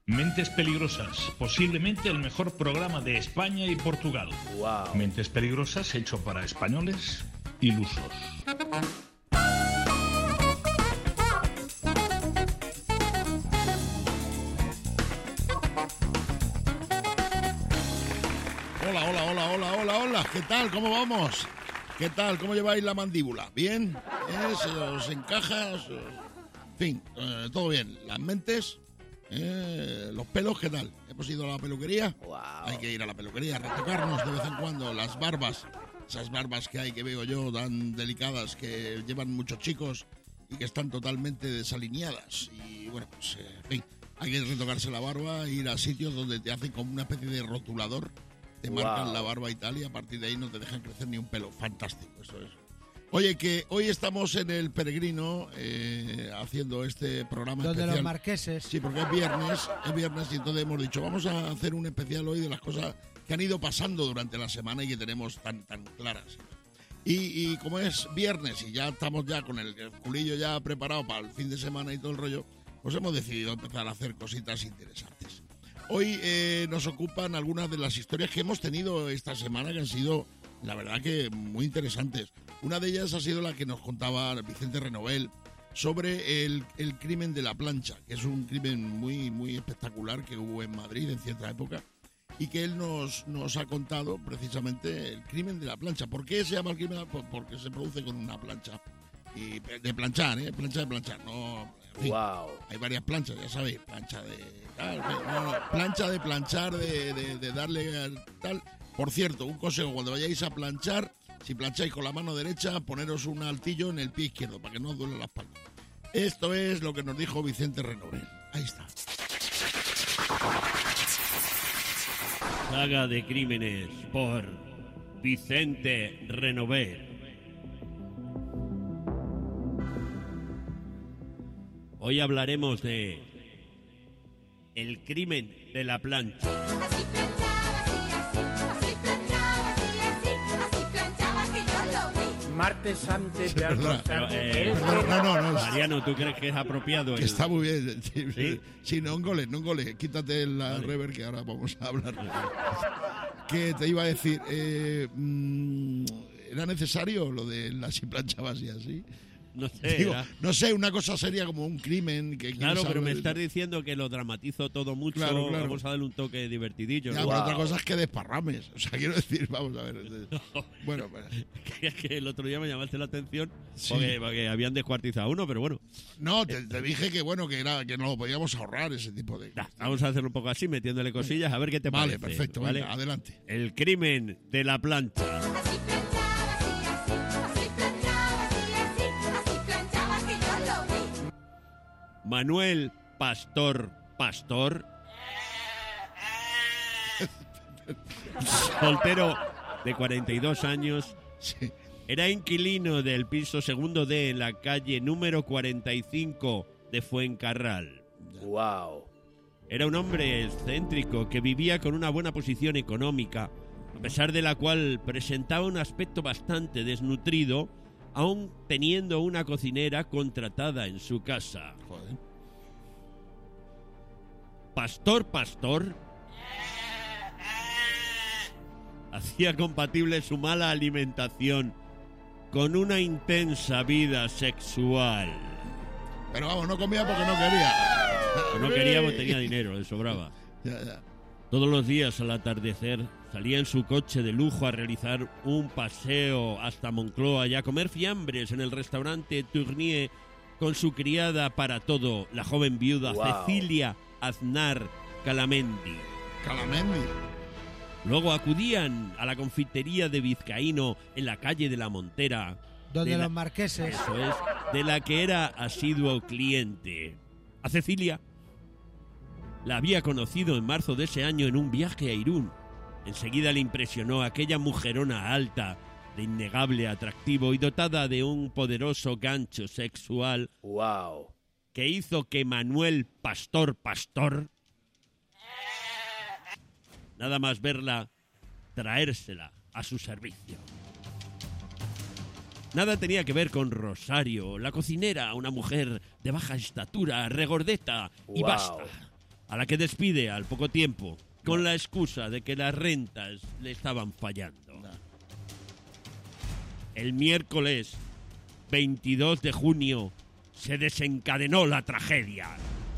Mentes Peligrosas, posiblemente el mejor programa de España y Portugal. Wow. Mentes Peligrosas hecho para españoles ilusos. Hola, ¿qué tal? ¿Cómo vamos? ¿Qué tal? ¿Cómo lleváis la mandíbula? ¿Bien? ¿Se os encaja? En fin, todo bien. Las mentes, los pelos, ¿qué tal? ¿Hemos ido a la peluquería? Wow. Hay que ir a la peluquería, a retocarnos de vez en cuando. Las barbas, esas barbas que hay, que veo yo, tan delicadas, que llevan muchos chicos y que están totalmente desalineadas. Y bueno, pues, en fin, hay que retocarse la barba, ir a sitios donde te hacen como una especie de rotulador. Te marcan la barba y tal, y a partir de ahí no te dejan crecer ni un pelo. Fantástico, eso es. Oye, que hoy estamos en el Peregrino haciendo este programa donde especial. Los Marqueses. Sí, porque es viernes, y entonces hemos dicho, vamos a hacer un especial hoy de las cosas que han ido pasando durante la semana y que tenemos tan claras. Y como es viernes y ya estamos ya con el culillo ya preparado para el fin de semana y todo el rollo, pues hemos decidido empezar a hacer cositas interesantes. Hoy nos ocupan algunas de las historias que hemos tenido esta semana que han sido, la verdad, que muy interesantes. Una de ellas ha sido la que nos contaba Vicente Renovel sobre el crimen de la plancha, que es un crimen muy espectacular que hubo en Madrid en cierta época y que él nos ha contado precisamente el crimen de la plancha. ¿Por qué se llama el crimen? Porque se produce con una plancha. Y de planchar, plancha de planchar, no. En fin, wow. Hay varias planchas, ya sabéis, plancha de plancha de planchar, de darle tal. Por cierto, un consejo, cuando vayáis a planchar, si plancháis con la mano derecha, poneros un altillo en el pie izquierdo para que no os duele la espalda. Esto es lo que nos dijo Vicente Renovel. Ahí está. Saga de crímenes por Vicente Renovel. Hoy hablaremos de el crimen de la plancha. Así planchaba que yo lo vi. Martes antes de Perdona, almorzar. no. Mariano, ¿tú crees que es apropiado? Que está muy bien. ¿Sí? Sí, no engoles. Quítate la Vale. rever que ahora vamos a hablar. Que te iba a decir, ¿era necesario lo de si planchabas y así? No sé. Digo, no sé, una cosa seria como un crimen. Claro, pero me estás diciendo que lo dramatizo todo mucho. Claro. Vamos a darle un toque divertidillo. Ya, ¿no? pero otra cosa es que desparrames. O sea, quiero decir, vamos a ver. Bueno, pues, Es que el otro día me llamaste la atención Sí. porque habían descuartizado a uno, pero bueno. no, te dije que bueno, que nos lo podíamos ahorrar ese tipo de. Vamos a hacerlo un poco así, metiéndole cosillas, a ver qué te Vale, parece. perfecto, ¿vale? venga, adelante. El crimen de la plancha. Así planchaba que yo lo vi. Manuel Pastor, soltero de 42 años, Sí. era inquilino del piso segundo D en la calle número 45 de Fuencarral. Wow. Era un hombre excéntrico que vivía con una buena posición económica, a pesar de la cual presentaba un aspecto bastante desnutrido, aún teniendo una cocinera contratada en su casa. Joder. Pastor hacía compatible su mala alimentación con una intensa vida sexual. Pero vamos, no comía porque no quería. No quería porque tenía dinero, le sobraba. Ya. Todos los días al atardecer salía en su coche de lujo a realizar un paseo hasta Moncloa y a comer fiambres en el restaurante Tournier con su criada para todo, la joven viuda Wow. Cecilia Aznar Calamendi. Calamendi. Luego acudían a la confitería de Vizcaíno en la calle de la Montera, Donde de Los Marqueses. eso es, de la que era asiduo cliente. A Cecilia la había conocido en marzo de ese año en un viaje a Irún. Enseguida le impresionó aquella mujerona alta, de innegable atractivo y dotada de un poderoso gancho sexual Wow. que hizo que Manuel Pastor, nada más verla, traérsela a su servicio. Nada tenía que ver con Rosario, la cocinera, una mujer de baja estatura, regordeta y Wow. basta. a la que despide al poco tiempo con la excusa de que las rentas le estaban fallando. El miércoles 22 de junio se desencadenó la tragedia.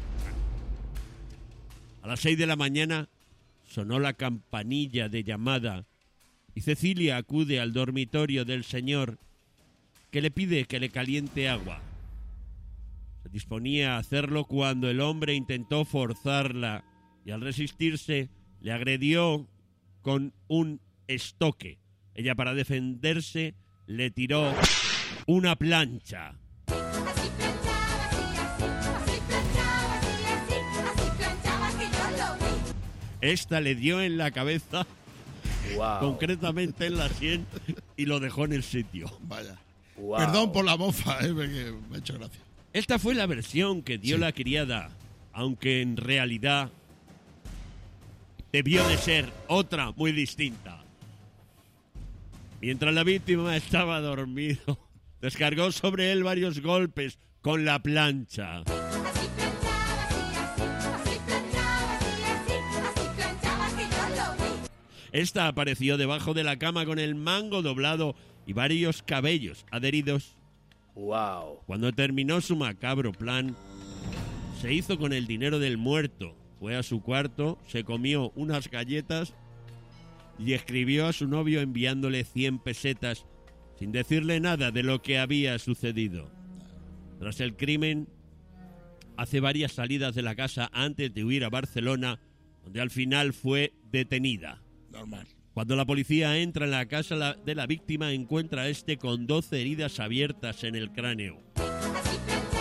A las 6 de la mañana sonó la campanilla de llamada y Cecilia acude al dormitorio del señor, que le pide que le caliente agua. Se disponía a hacerlo cuando el hombre intentó forzarla y al resistirse le agredió con un estoque. Ella, para defenderse, le tiró una plancha. Así planchaba, así planchaba, así planchaba que yo lo vi. Esta le dio en la cabeza, Wow. concretamente en la sien, y lo dejó en el sitio. Vaya. Wow. Perdón por la mofa, porque me ha hecho gracia. Esta fue la versión que dio Sí. la criada, aunque en realidad debió de ser otra muy distinta. Mientras la víctima estaba dormido, descargó sobre él varios golpes con la plancha. Así planchaba, así planchaba que yo lo vi. Esta apareció debajo de la cama con el mango doblado y varios cabellos adheridos. Wow. Cuando terminó su macabro plan, se hizo con el dinero del muerto. Fue a su cuarto, se comió unas galletas y escribió a su novio enviándole 100 pesetas sin decirle nada de lo que había sucedido. Tras el crimen, hace varias salidas de la casa antes de huir a Barcelona, donde al final fue detenida. Normal. Cuando la policía entra en la casa de la víctima, encuentra a este con 12 heridas abiertas en el cráneo. Así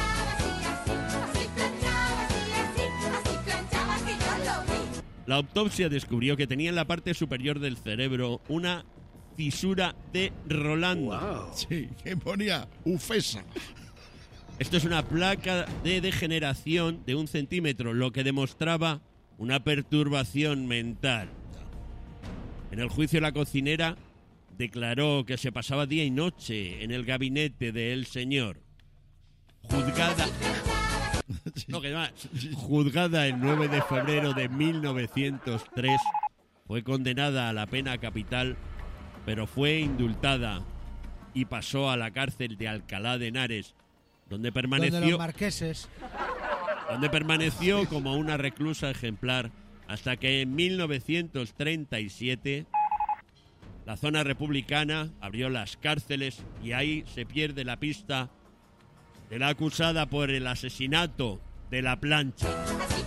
planchaba que yo lo vi. La autopsia descubrió que tenía en la parte superior del cerebro una fisura de Rolando. Wow. Sí, que ponía Ufesa. Esto es una placa de degeneración de 1 centímetro, lo que demostraba una perturbación mental. En el juicio, la cocinera declaró que se pasaba día y noche en el gabinete del señor. Juzgada. No, que va. Juzgada el 9 de febrero de 1903, fue condenada a la pena capital, pero fue indultada y pasó a la cárcel de Alcalá de Henares, donde Donde los marqueses. permaneció como una reclusa ejemplar hasta que en 1937 la zona republicana abrió las cárceles y ahí se pierde la pista de la acusada por el asesinato de la plancha. Así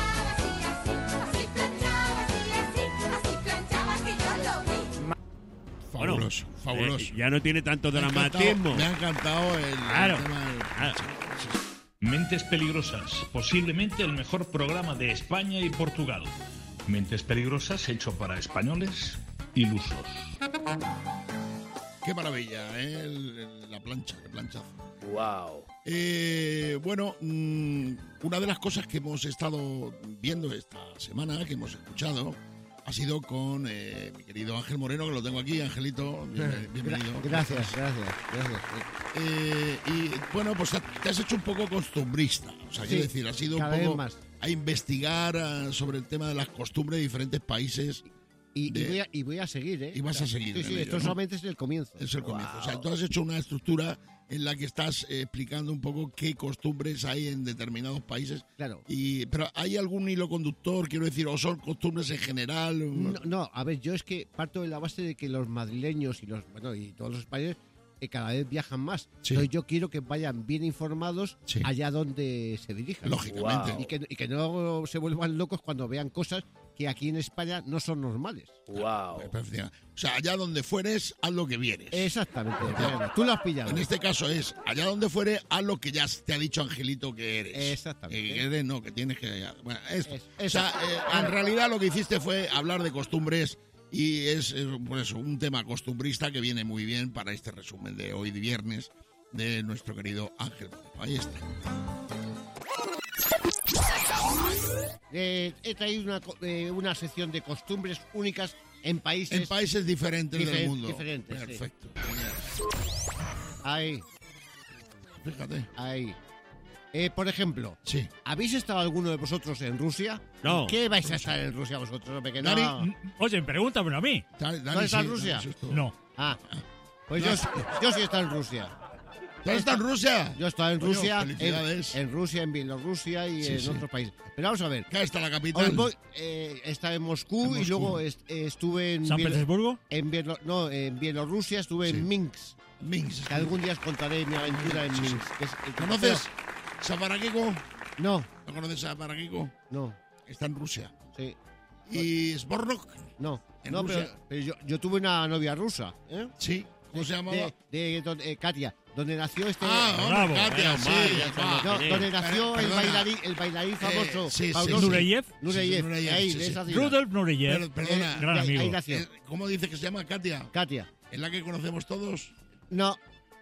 planchaba que yo lo vi. Fabuloso, fabuloso. Ya no tiene tanto Me ha dramatismo. Me ha encantado el Claro. tema del- Claro. Mentes Peligrosas, posiblemente el mejor programa de España y Portugal. Mentes Peligrosas hecho para españoles ilusos. Qué maravilla, ¿eh? La plancha, el planchazo. Wow. Bueno, una de las cosas que hemos estado viendo esta semana, que hemos escuchado, ha sido con mi querido Ángel Moreno, que lo tengo aquí. Angelito, bienvenido. Gracias. Y bueno, pues te has hecho un poco costumbrista. O sea, Sí, quiero decir, has ido un cada vez poco más. a investigar sobre el tema de las costumbres de diferentes países. Y voy a seguir, ¿eh? Y vas a seguir Sí, en sí, ello, esto ¿no? solamente es el comienzo. Es el comienzo. O sea, tú has hecho una estructura en la que estás explicando un poco qué costumbres hay en determinados países. Claro. Pero ¿hay algún hilo conductor, quiero decir, o son costumbres en general? No, a ver, yo es que parto de la base de que los madrileños y y todos los españoles cada vez viajan más. Sí. Entonces yo quiero que vayan bien informados Sí. allá donde se dirijan. Lógicamente. Wow. Y que no se vuelvan locos cuando vean cosas que aquí en España no son normales. Wow. O sea, allá donde fueres, haz lo que vienes. Exactamente. Tú lo has pillado. En este caso es, allá donde fuere, haz lo que ya te ha dicho Angelito que eres. Exactamente. Que eres, no, que tienes que... Bueno, esto. Es- O sea, en realidad lo que hiciste fue hablar de costumbres y es pues, un tema costumbrista que viene muy bien para este resumen de hoy de viernes de nuestro querido Ángel Moreno. Ahí está. He traído una sección de costumbres únicas en países... En países diferentes del mundo. diferentes, sí. Perfecto. Ahí, Fíjate. ahí. Por ejemplo, Sí. ¿habéis estado alguno de vosotros en Rusia? No. ¿Qué vais a estar en Rusia vosotros? Hombre, que no. Dani, Oye, pregúntamelo a mí. Dani, ¿No está en sí, Rusia? Dani, eso es todo. No. Ah, pues yo sí he estado en Rusia. ¿Tú has estado en Rusia? Yo he estado en Coño, Rusia, felicidades. en Rusia, en Bielorrusia y Sí, en sí. otros países. Pero vamos a ver. Acá está la capital. Os voy, estaba en Moscú, En Moscú. y luego estuve en ¿San Petersburgo? en Bielorrusia, estuve Sí. en Minsk. Minsk. Que algún día os contaré mi aventura en Minsk. que es el que- ¿Conoces Safarakiko? No, ¿No conoces Safarakiko? no, Está en Rusia. sí, ¿Y Svornok? no. ¿En No, Rusia? pero yo tuve una novia rusa, ¿eh? Sí. ¿Cómo se llamaba? Katia, donde nació este... Hombre, Bravo. Katia, Menos sí. mal, ya va. sabes. No, donde nació Perdona. el bailarín famoso, sí, sí, Pavlovsky. Nureyev. Sí, Nureyev, sí, Nureyev, ahí, sí, de sí. esa ciudad. Rudolf Nureyev. Perdona. Gran amigo. Ahí nació. ¿Cómo dice que se llama Katia? Katia. ¿Es la que conocemos todos? No.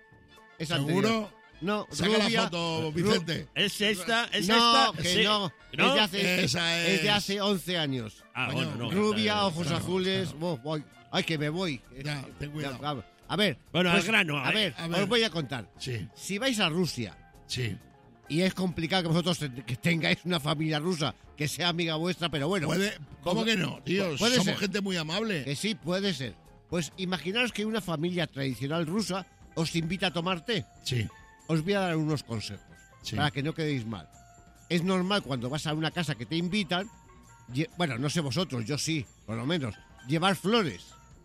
Es anterior. ¿Seguro? No, Saca la rubia. foto, Vicente. ¿Es esta? ¿Es No, esta? que Sí. no. ¿No? Es de hace, Esa es de es. hace 11 años. Ah, Coño, bueno, no. Rubia, ojos claro, azules. claro. Voy. Ay, que me voy. Ya, ten cuidado. Vamos. A ver. Bueno, pues, al grano. A ver, a ver. os voy a contar. Sí, Si vais a Rusia sí. y es complicado que vosotros que tengáis una familia rusa que sea amiga vuestra, pero bueno. ¿Cómo que no, tío? Puede Somos ser. gente muy amable. Que sí, puede ser. Pues imaginaos que una familia tradicional rusa os invita a tomar té. Sí, Os voy a dar unos consejos sí. para que no quedéis mal. Es normal cuando vas a una casa que te invitan, bueno, no sé vosotros, yo sí, por lo menos, llevar flores.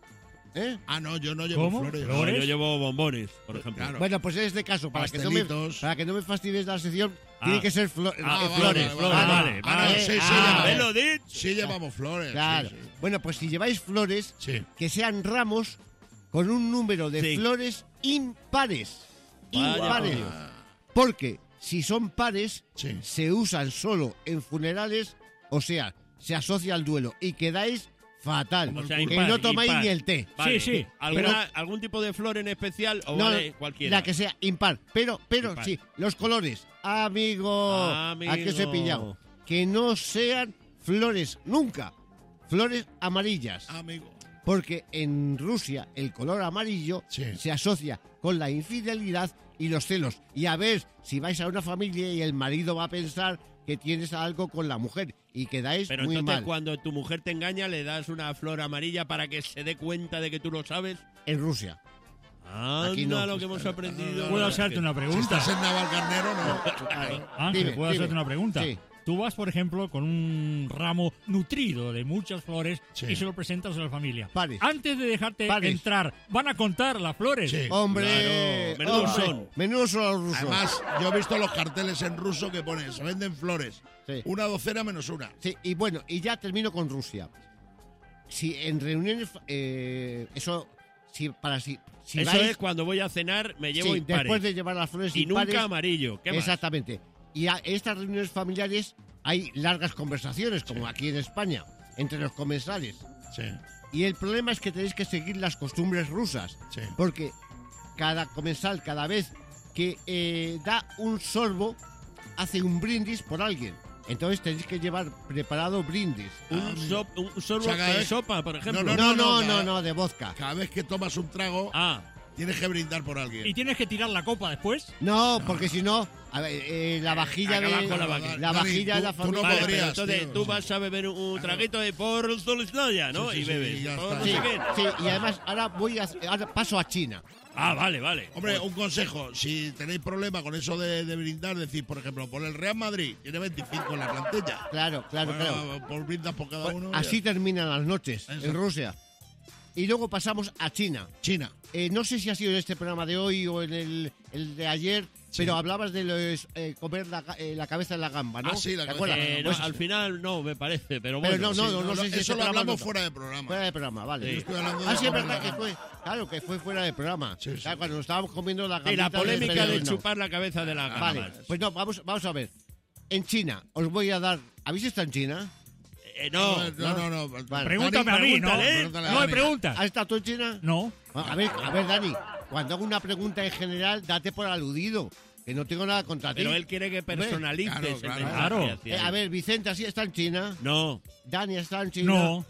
¿Eh? Ah, no, yo no llevo ¿Cómo? flores. No, ¿Flores? yo llevo bombones, por ejemplo. Claro. Bueno, pues en este caso, para que no me fastidies la sección, tiene que ser flores. vale, vale. Sí, sí, Ah, ¿Me llevamos. lo dicho? Sí, llevamos flores. Claro. Sí, Bueno, pues si lleváis flores, sí. que sean ramos con un número de Sí. flores impares. Vaya, Impares. tío. Porque si son pares, Sí. se usan solo en funerales, o sea, se asocia al duelo y quedáis fatal. O sea, que impar, no tomáis impar. ni el té. Vale. Sí, sí. ¿Algún tipo de flor en especial o No, vale cualquiera? la que sea impar. Pero Impar. sí, los colores. Amigo. Amigo. Aquí os he pillado. Que no sean flores nunca. Flores amarillas. Amigo. Porque en Rusia el color amarillo Sí. se asocia con la infidelidad y los celos. Y a ver si vais a una familia y el marido va a pensar que tienes algo con la mujer y quedáis Pero muy entonces mal. cuando tu mujer te engaña le das una flor amarilla para que se dé cuenta de que tú lo sabes. En Rusia. Aquí Anda no. lo que hemos aprendido. ¿Puedo hacerte una Si pregunta? estás en Navalcarnero, no. Ángel, Dime, ¿puedo dime. hacerte una pregunta? Sí. Tú vas, por ejemplo, con un ramo nutrido de muchas flores Sí. y se lo presentas a la familia. Pares. Antes de dejarte Pares. entrar, ¿van a contar las flores? Sí. Hombre, Claro, menudo hombre, son. menudo son los rusos. Además, yo he visto los carteles en ruso que ponen, se venden flores. Sí. Una docena menos una. Sí, y bueno, y ya termino con Rusia. Si en reuniones, eso, si Eso vais, es cuando voy a cenar, me llevo sí, impares. después de llevar las flores Y impares, nunca amarillo. ¿Qué más? exactamente. Y en estas reuniones familiares hay largas conversaciones, como aquí en España, entre los comensales. Sí, Y el problema es que tenéis que seguir las costumbres rusas, sí. porque cada comensal, cada vez que da un sorbo, hace un brindis por alguien. Entonces tenéis que llevar preparado brindis. Un sorbo O sea, cada de vez- sopa, por ejemplo. No, de vodka. Cada vez que tomas un trago, Ah, tienes que brindar por alguien. ¿Y tienes que tirar la copa después? No, porque si no, a ver, la vajilla acaba de con la vajilla. vajilla de la Tú no familia. vale, podrías, pero entonces tío, tú sí. vas a beber un traguito de por Stolznaya, ¿no? Sí, sí, y sí, bebes. ya Por está. no Sí, sé qué. sí, y además ahora paso a China. Ah, vale, vale. Hombre, un consejo, si tenéis problema con eso de brindar, decís, por ejemplo, por el Real Madrid, tiene 25 en la plantilla. Claro, claro. Bueno, por brindas por cada uno. Así ya. terminan las noches Eso. en Rusia. Y luego pasamos a China. China. No sé si ha sido en este programa de hoy o en el de ayer, Sí. pero hablabas de los, comer la cabeza de la gamba, ¿no? Ah, sí, la ¿Te cabeza acuerdas? de la gamba. No, Pues al final no, me parece, pero Pero bueno. no sé si eso este lo programa hablamos no- fuera de programa. Fuera de programa, vale. Sí. Yo estoy hablando de Ah, sí, es comer verdad la que fue. Claro, que fue fuera de programa. Sí, sí. Claro, cuando nos estábamos comiendo la Y gambita la polémica de Pedro, no. chupar la cabeza de la gamba. Vale, pues no, vamos a ver. En China, os voy a dar... ¿Habéis estado en China? No, No. Vale. Pregúntame a mí, ¿no? pregúntale a No me Dani. preguntas. ¿Has estado tú en China? No. A ver, Dani, cuando hago una pregunta en general, date por aludido, que no tengo nada contra ti. pero él quiere que personalices Claro, el claro. mensaje Claro. hacia él. A ver, Vicente, ¿sí está en China? No, Dani, ¿está en China? No.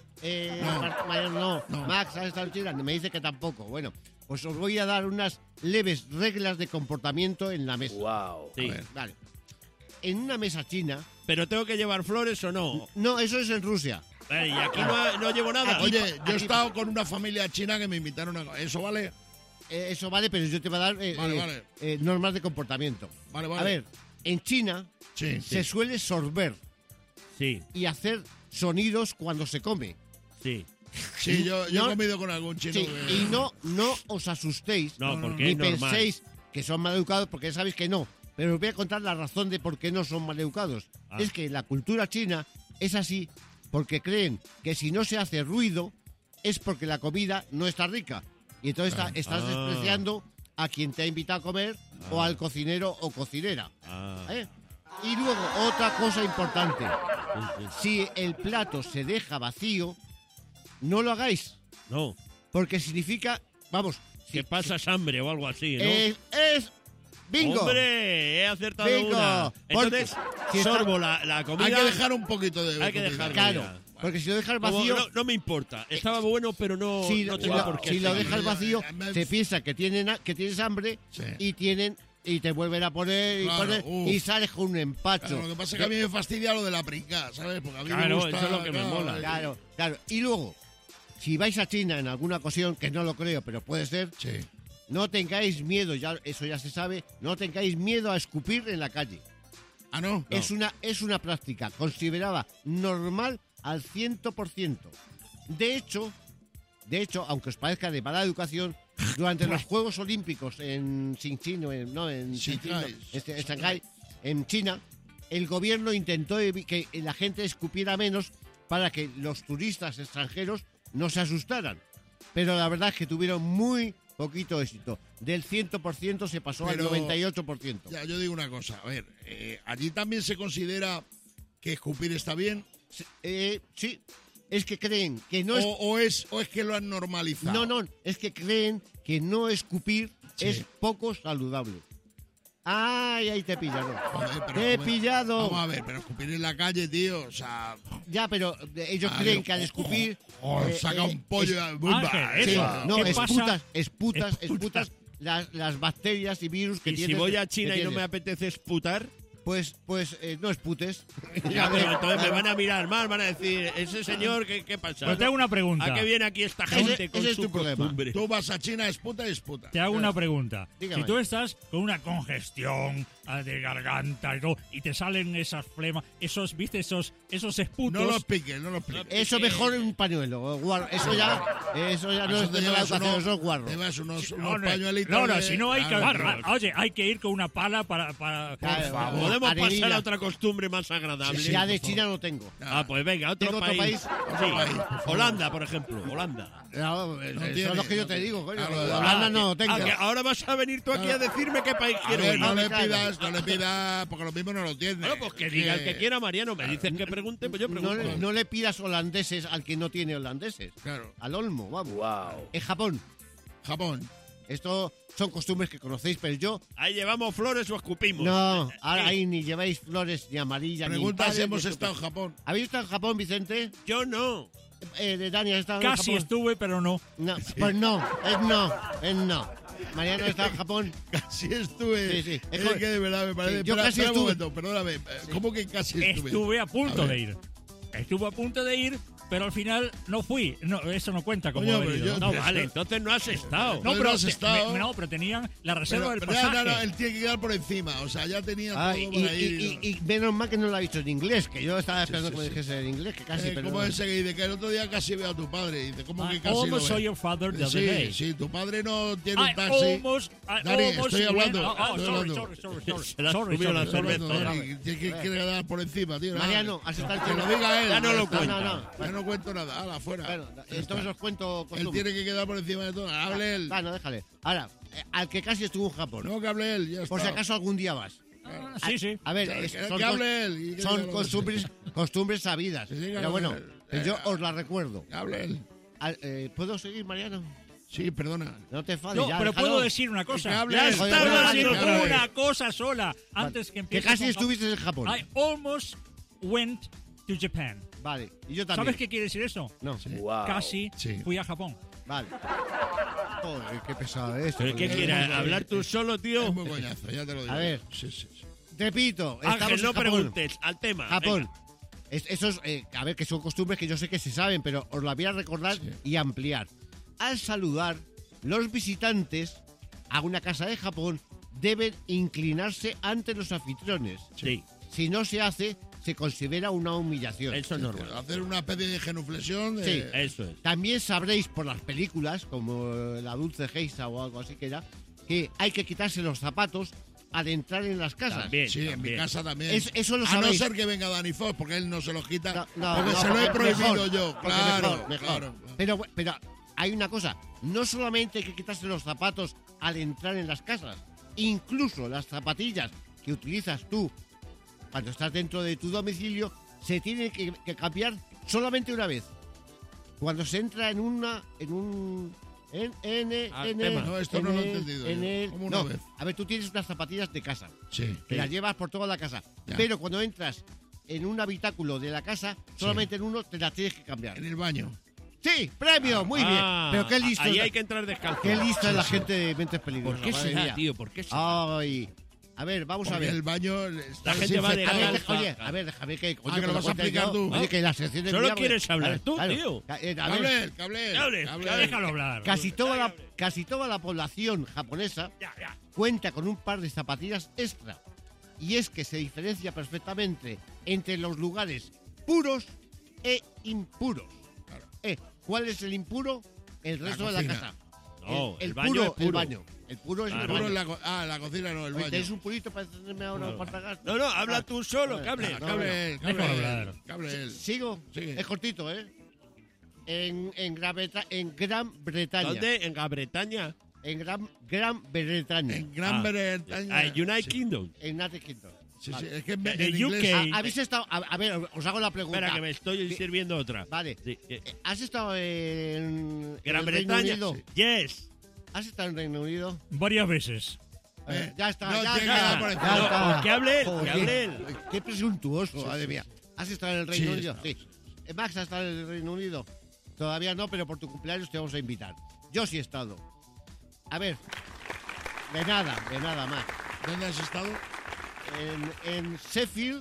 No. Max, ¿has estado en China? Me dice que tampoco. Bueno, pues os voy a dar unas leves reglas de comportamiento en la mesa. Wow. sí. A ver. Vale. en una mesa china. ¿Pero tengo que llevar flores o no? No, eso es en Rusia. Y aquí no llevo nada. Oye, yo he estado con una familia china que me invitaron a... ¿Eso vale? Eso vale, pero yo te voy a dar Vale. normas de comportamiento. Vale. A ver, en China Sí. se suele sorber Sí, y hacer sonidos cuando se come. sí. Sí, yo No. he comido con algún chino. Sí, que- y no os asustéis, No, porque ni es normal. penséis que son maleducados, porque sabéis que no. Pero os voy a contar la razón de por qué no son maleducados. Ah. Es que la cultura china es así porque creen que si no se hace ruido es porque la comida no está rica. Y entonces estás Ah. despreciando a quien te ha invitado a comer o al cocinero o cocinera. Ah, ¿Eh? Y luego, otra cosa importante. Si el plato se deja vacío, no lo hagáis. no, Porque significa, vamos, que pasas hambre o algo así, ¿no? es bingo. ¡Hombre! He acertado Bingo. una. Porque Entonces, si está- sorbo la comida. Hay que dejar un poquito de... Hay que comida. dejarlo. Claro, ya. porque si lo dejas Como vacío, no me importa. Estaba bueno, pero no, si, no si tenía lo, por qué. si lo seguir. dejas vacío, Me- se piensa que tienes hambre Sí. y te vuelven a poner Claro, y sales con un empacho. Claro, lo que pasa es que a mí me fastidia lo de la pringa, ¿sabes? Porque a mí Claro, me gusta... eso es lo que me mola. Claro. Y luego, si vais a China en alguna ocasión, que no lo creo, pero puede ser, Sí. no tengáis miedo, eso ya se sabe, no tengáis miedo a escupir en la calle. ¿Ah, no? Es una práctica considerada normal al 100%. De hecho, aunque os parezca de mala educación, durante los Juegos Olímpicos en Xinjiang, en Shanghái, en China, el gobierno intentó que la gente escupiera menos para que los turistas extranjeros no se asustaran. Pero la verdad es que tuvieron muy poquito éxito. Del 100% se pasó Pero- al 98%. Ya, yo digo una cosa. A ver, allí también se considera que escupir está bien Sí, es que creen que no es... o es que lo han normalizado. No, es que creen que no escupir Sí. es poco saludable. ¡Ay, ahí te he pillado! Joder, pero ¡Te he joder, pillado! Vamos a ver, pero escupir en la calle, tío, o sea... Ya, pero ellos Ah, creen pero- que al escupir... saca un pollo... Ángel, sí, eso. no, ¿Qué pasa? esputas las bacterias y virus que Y si tienes. voy a China que y no me tienes. apetece esputar, Pues no esputes. ya, pero entonces me van a mirar mal, van a decir, ese señor, ¿qué pasa? Pero te hago una pregunta. ¿A qué viene aquí esta gente Ese- con ese es su tu problema. costumbre? Tú vas a China, esputa y esputa. Te hago una pregunta. Dígame. Si tú estás con una congestión de garganta y todo, y te salen esas flemas, ¿viste? Esos esputos. No los piques, no los piques. Eso mejor en un pañuelo. Eso ya no Eso es te de mala llevas educación, unos- eso es guarro. Te llevas unos No, pañuelitos no, de- si no hay que... Claro. Oye, hay que ir con una pala para Claro, por favor. ¿Podemos Arenilla. pasar a otra costumbre más agradable? Ya de China no tengo. Ah, pues venga, otro ¿Tengo otro país. país? Otro país, por favor. Holanda, por ejemplo, Holanda. No, eso tiene, es lo que yo no te tiene. digo, coño. Claro, Holanda no lo tengo. Ah, que ahora vas a venir tú aquí a decirme qué país A quiero ver, ir. no le Claro. pidas, porque lo mismo no lo tiene. Bueno, pues que diga el que quiera, Mariano. Me dices que pregunte, pues yo No, pregunto. no le pidas holandeses al que no tiene holandeses. Claro. Al olmo, vamos. Wow. En Japón. Japón. Esto son costumbres que conocéis, pero yo... Ahí llevamos flores o escupimos. No, ¿Qué? ahora ahí ni lleváis flores, ni amarillas, ni Pregunta impares, si hemos ni estado en Japón. ¿Habéis estado en Japón, Vicente? Yo no. De Dani, ¿has estado en Casi Japón? estuve, pero no. No, pues no, es no. Mariano ha estado en Japón. Casi estuve. Sí, sí. Es que de verdad me parece. Sí, yo Espera, casi espera un estuve. momento, perdóname. ¿Cómo que casi estuve? Estuve a punto A ver. de ir. Estuve a punto de ir, pero al final no fui. No, eso no cuenta como Coño, haber pero ido, yo- ¿no? No, vale, entonces no has estado. No, no pero, has estado. no, pero tenían la reserva del Pero pasaje. no, él tiene que quedar por encima. O sea, ya tenía Ay, todo por ahí. y menos mal que no lo ha dicho en inglés, que yo estaba esperando que me dijese en inglés, que casi, pero... ¿Cómo es ese que dice que el otro día casi veo a tu padre? Dice, ¿cómo que casi lo almost saw ve? your father the other day. Sí, tu padre no tiene un I taxi. almost Dani, went- estoy hablando. Oh, estoy sorry, hablando. Se la subió la Estoy hablando, cerveza. Dani, tiene que quedar por encima, tío. Mariano, has estado Que lo diga él. Ya no lo está. cuenta. Ya no cuento nada. Hala, fuera. Bueno, Ya entonces está. os cuento Él costumbres. tiene que quedar por encima de todo. Hable él. Bueno, déjale. Ahora, al que casi estuvo en Japón, No, que hable él. Ya por si está. acaso algún día vas. Sí, sí. A ver, Que hable él. y que son diga lo costumbres sabidas. Sí, sí, Pero claro, bueno, claro. yo os la recuerdo. Que hable él. ¿Puedo seguir, Mariano? Sí, perdona. No te enfades. No, ya, pero déjalo. puedo decir una cosa. Que hable Ya él. está Joder, Puedo bueno, decir que hable. una cosa sola antes que Que empiece. casi con- estuviste en Japón. I almost went to Japan. Vale, y yo también. ¿Sabes qué quiere decir eso? No, Wow. Casi Sí. fui a Japón. vale. Joder, qué pesado es esto. ¿Pero qué quieres? ¿Hablar tú solo, tío? Es muy coñazo, ya te lo digo. A ver. Sí, sí, sí. repito, Ángel, estamos no en Japón. preguntes, al tema. Japón. venga. Eso es, a ver, que son costumbres que yo sé que se saben, pero os la voy a recordar y ampliar. Al saludar, los visitantes a una casa de Japón deben inclinarse ante los anfitriones. Sí, Si no se hace, se considera una humillación. eso es normal. Hacer una especie de genuflexión. Sí. Eso es. También sabréis por las películas, como La Dulce Geisha o algo así que era, que hay que quitarse los zapatos al entrar en las casas. También, Sí, en mi también. casa también. Eso lo a no sabéis. ser que venga Dani Fox, porque él no se los quita. No, porque no, se lo he porque prohibido mejor, yo. porque Claro, mejor. claro. Pero hay una cosa, no solamente hay que quitarse los zapatos al entrar en las casas, incluso las zapatillas que utilizas tú cuando estás dentro de tu domicilio se tienen que cambiar solamente una vez. Cuando se entra en un tema. No, esto no lo he entendido yo. ¿Cómo una vez? A ver, tú tienes unas zapatillas de casa, Sí. que las llevas por toda la casa, Ya. pero cuando entras en un habitáculo de la casa, solamente en uno te las tienes que cambiar. En el baño. Sí, premio, muy bien. Ah, Pero qué listo. Ahí es- hay que entrar descalzo. Qué lista es la gente de Mentes Peligrosas. ¿Por qué madre será, mía. tío? ¿Por qué será? Ay. A ver, vamos a Porque ver. el baño está La gente va de desinfectado. A ver, descalzo. oye, a ver, déjame que... coño, que lo lo vas a cuente explicar yo. tú. Oye, que la sección es Solo mía, quieres porque- hablar tú, tío. A ver, Cablel. Déjalo hablar. casi toda la población japonesa Ya, ya. cuenta con un par de zapatillas extra. Y es que se diferencia perfectamente entre los lugares puros e impuros. ¿Cuál es el impuro? El La resto de la cocina. casa. No, el el baño puro, es puro. el baño. El puro es Claro. el Puro baño. en la cocina, no, el Oye, baño. ¿tenéis un purito para hacerme ahora para tragar? No, no, habla tú solo, Ah, cable. no, cable. Cablel, Déjalo hablar. Cablel. ¿Sigo? Sí. Es cortito, ¿eh? En Gran Bretaña. ¿Dónde? ¿En Gran Bretaña? En Gran Bretaña. En Gran Bretaña. United Sí. Kingdom. En United Kingdom. Sí, Vale. sí, es que en, De en inglés. UK. ¿Habéis estado...? A ver, os hago la pregunta. Espera, que me estoy sirviendo otra. Vale. Sí, ¿Has estado en Gran el Reino Bretaña. Unido? Yes. ¿Has estado en Reino Unido? Varias veces. Ya está, no, ya tiene está. que dar por encima. Ya No, está. que hable él, Joder, que hable él. Qué presuntuoso, madre mía. ¿Has estado en el Reino Sí, Unido? está, Sí. Max, ¿has estado en el Reino Unido? Todavía no, pero por tu cumpleaños te vamos a invitar. Yo sí he estado. A ver. De nada, Max. ¿Dónde has estado? En Sheffield,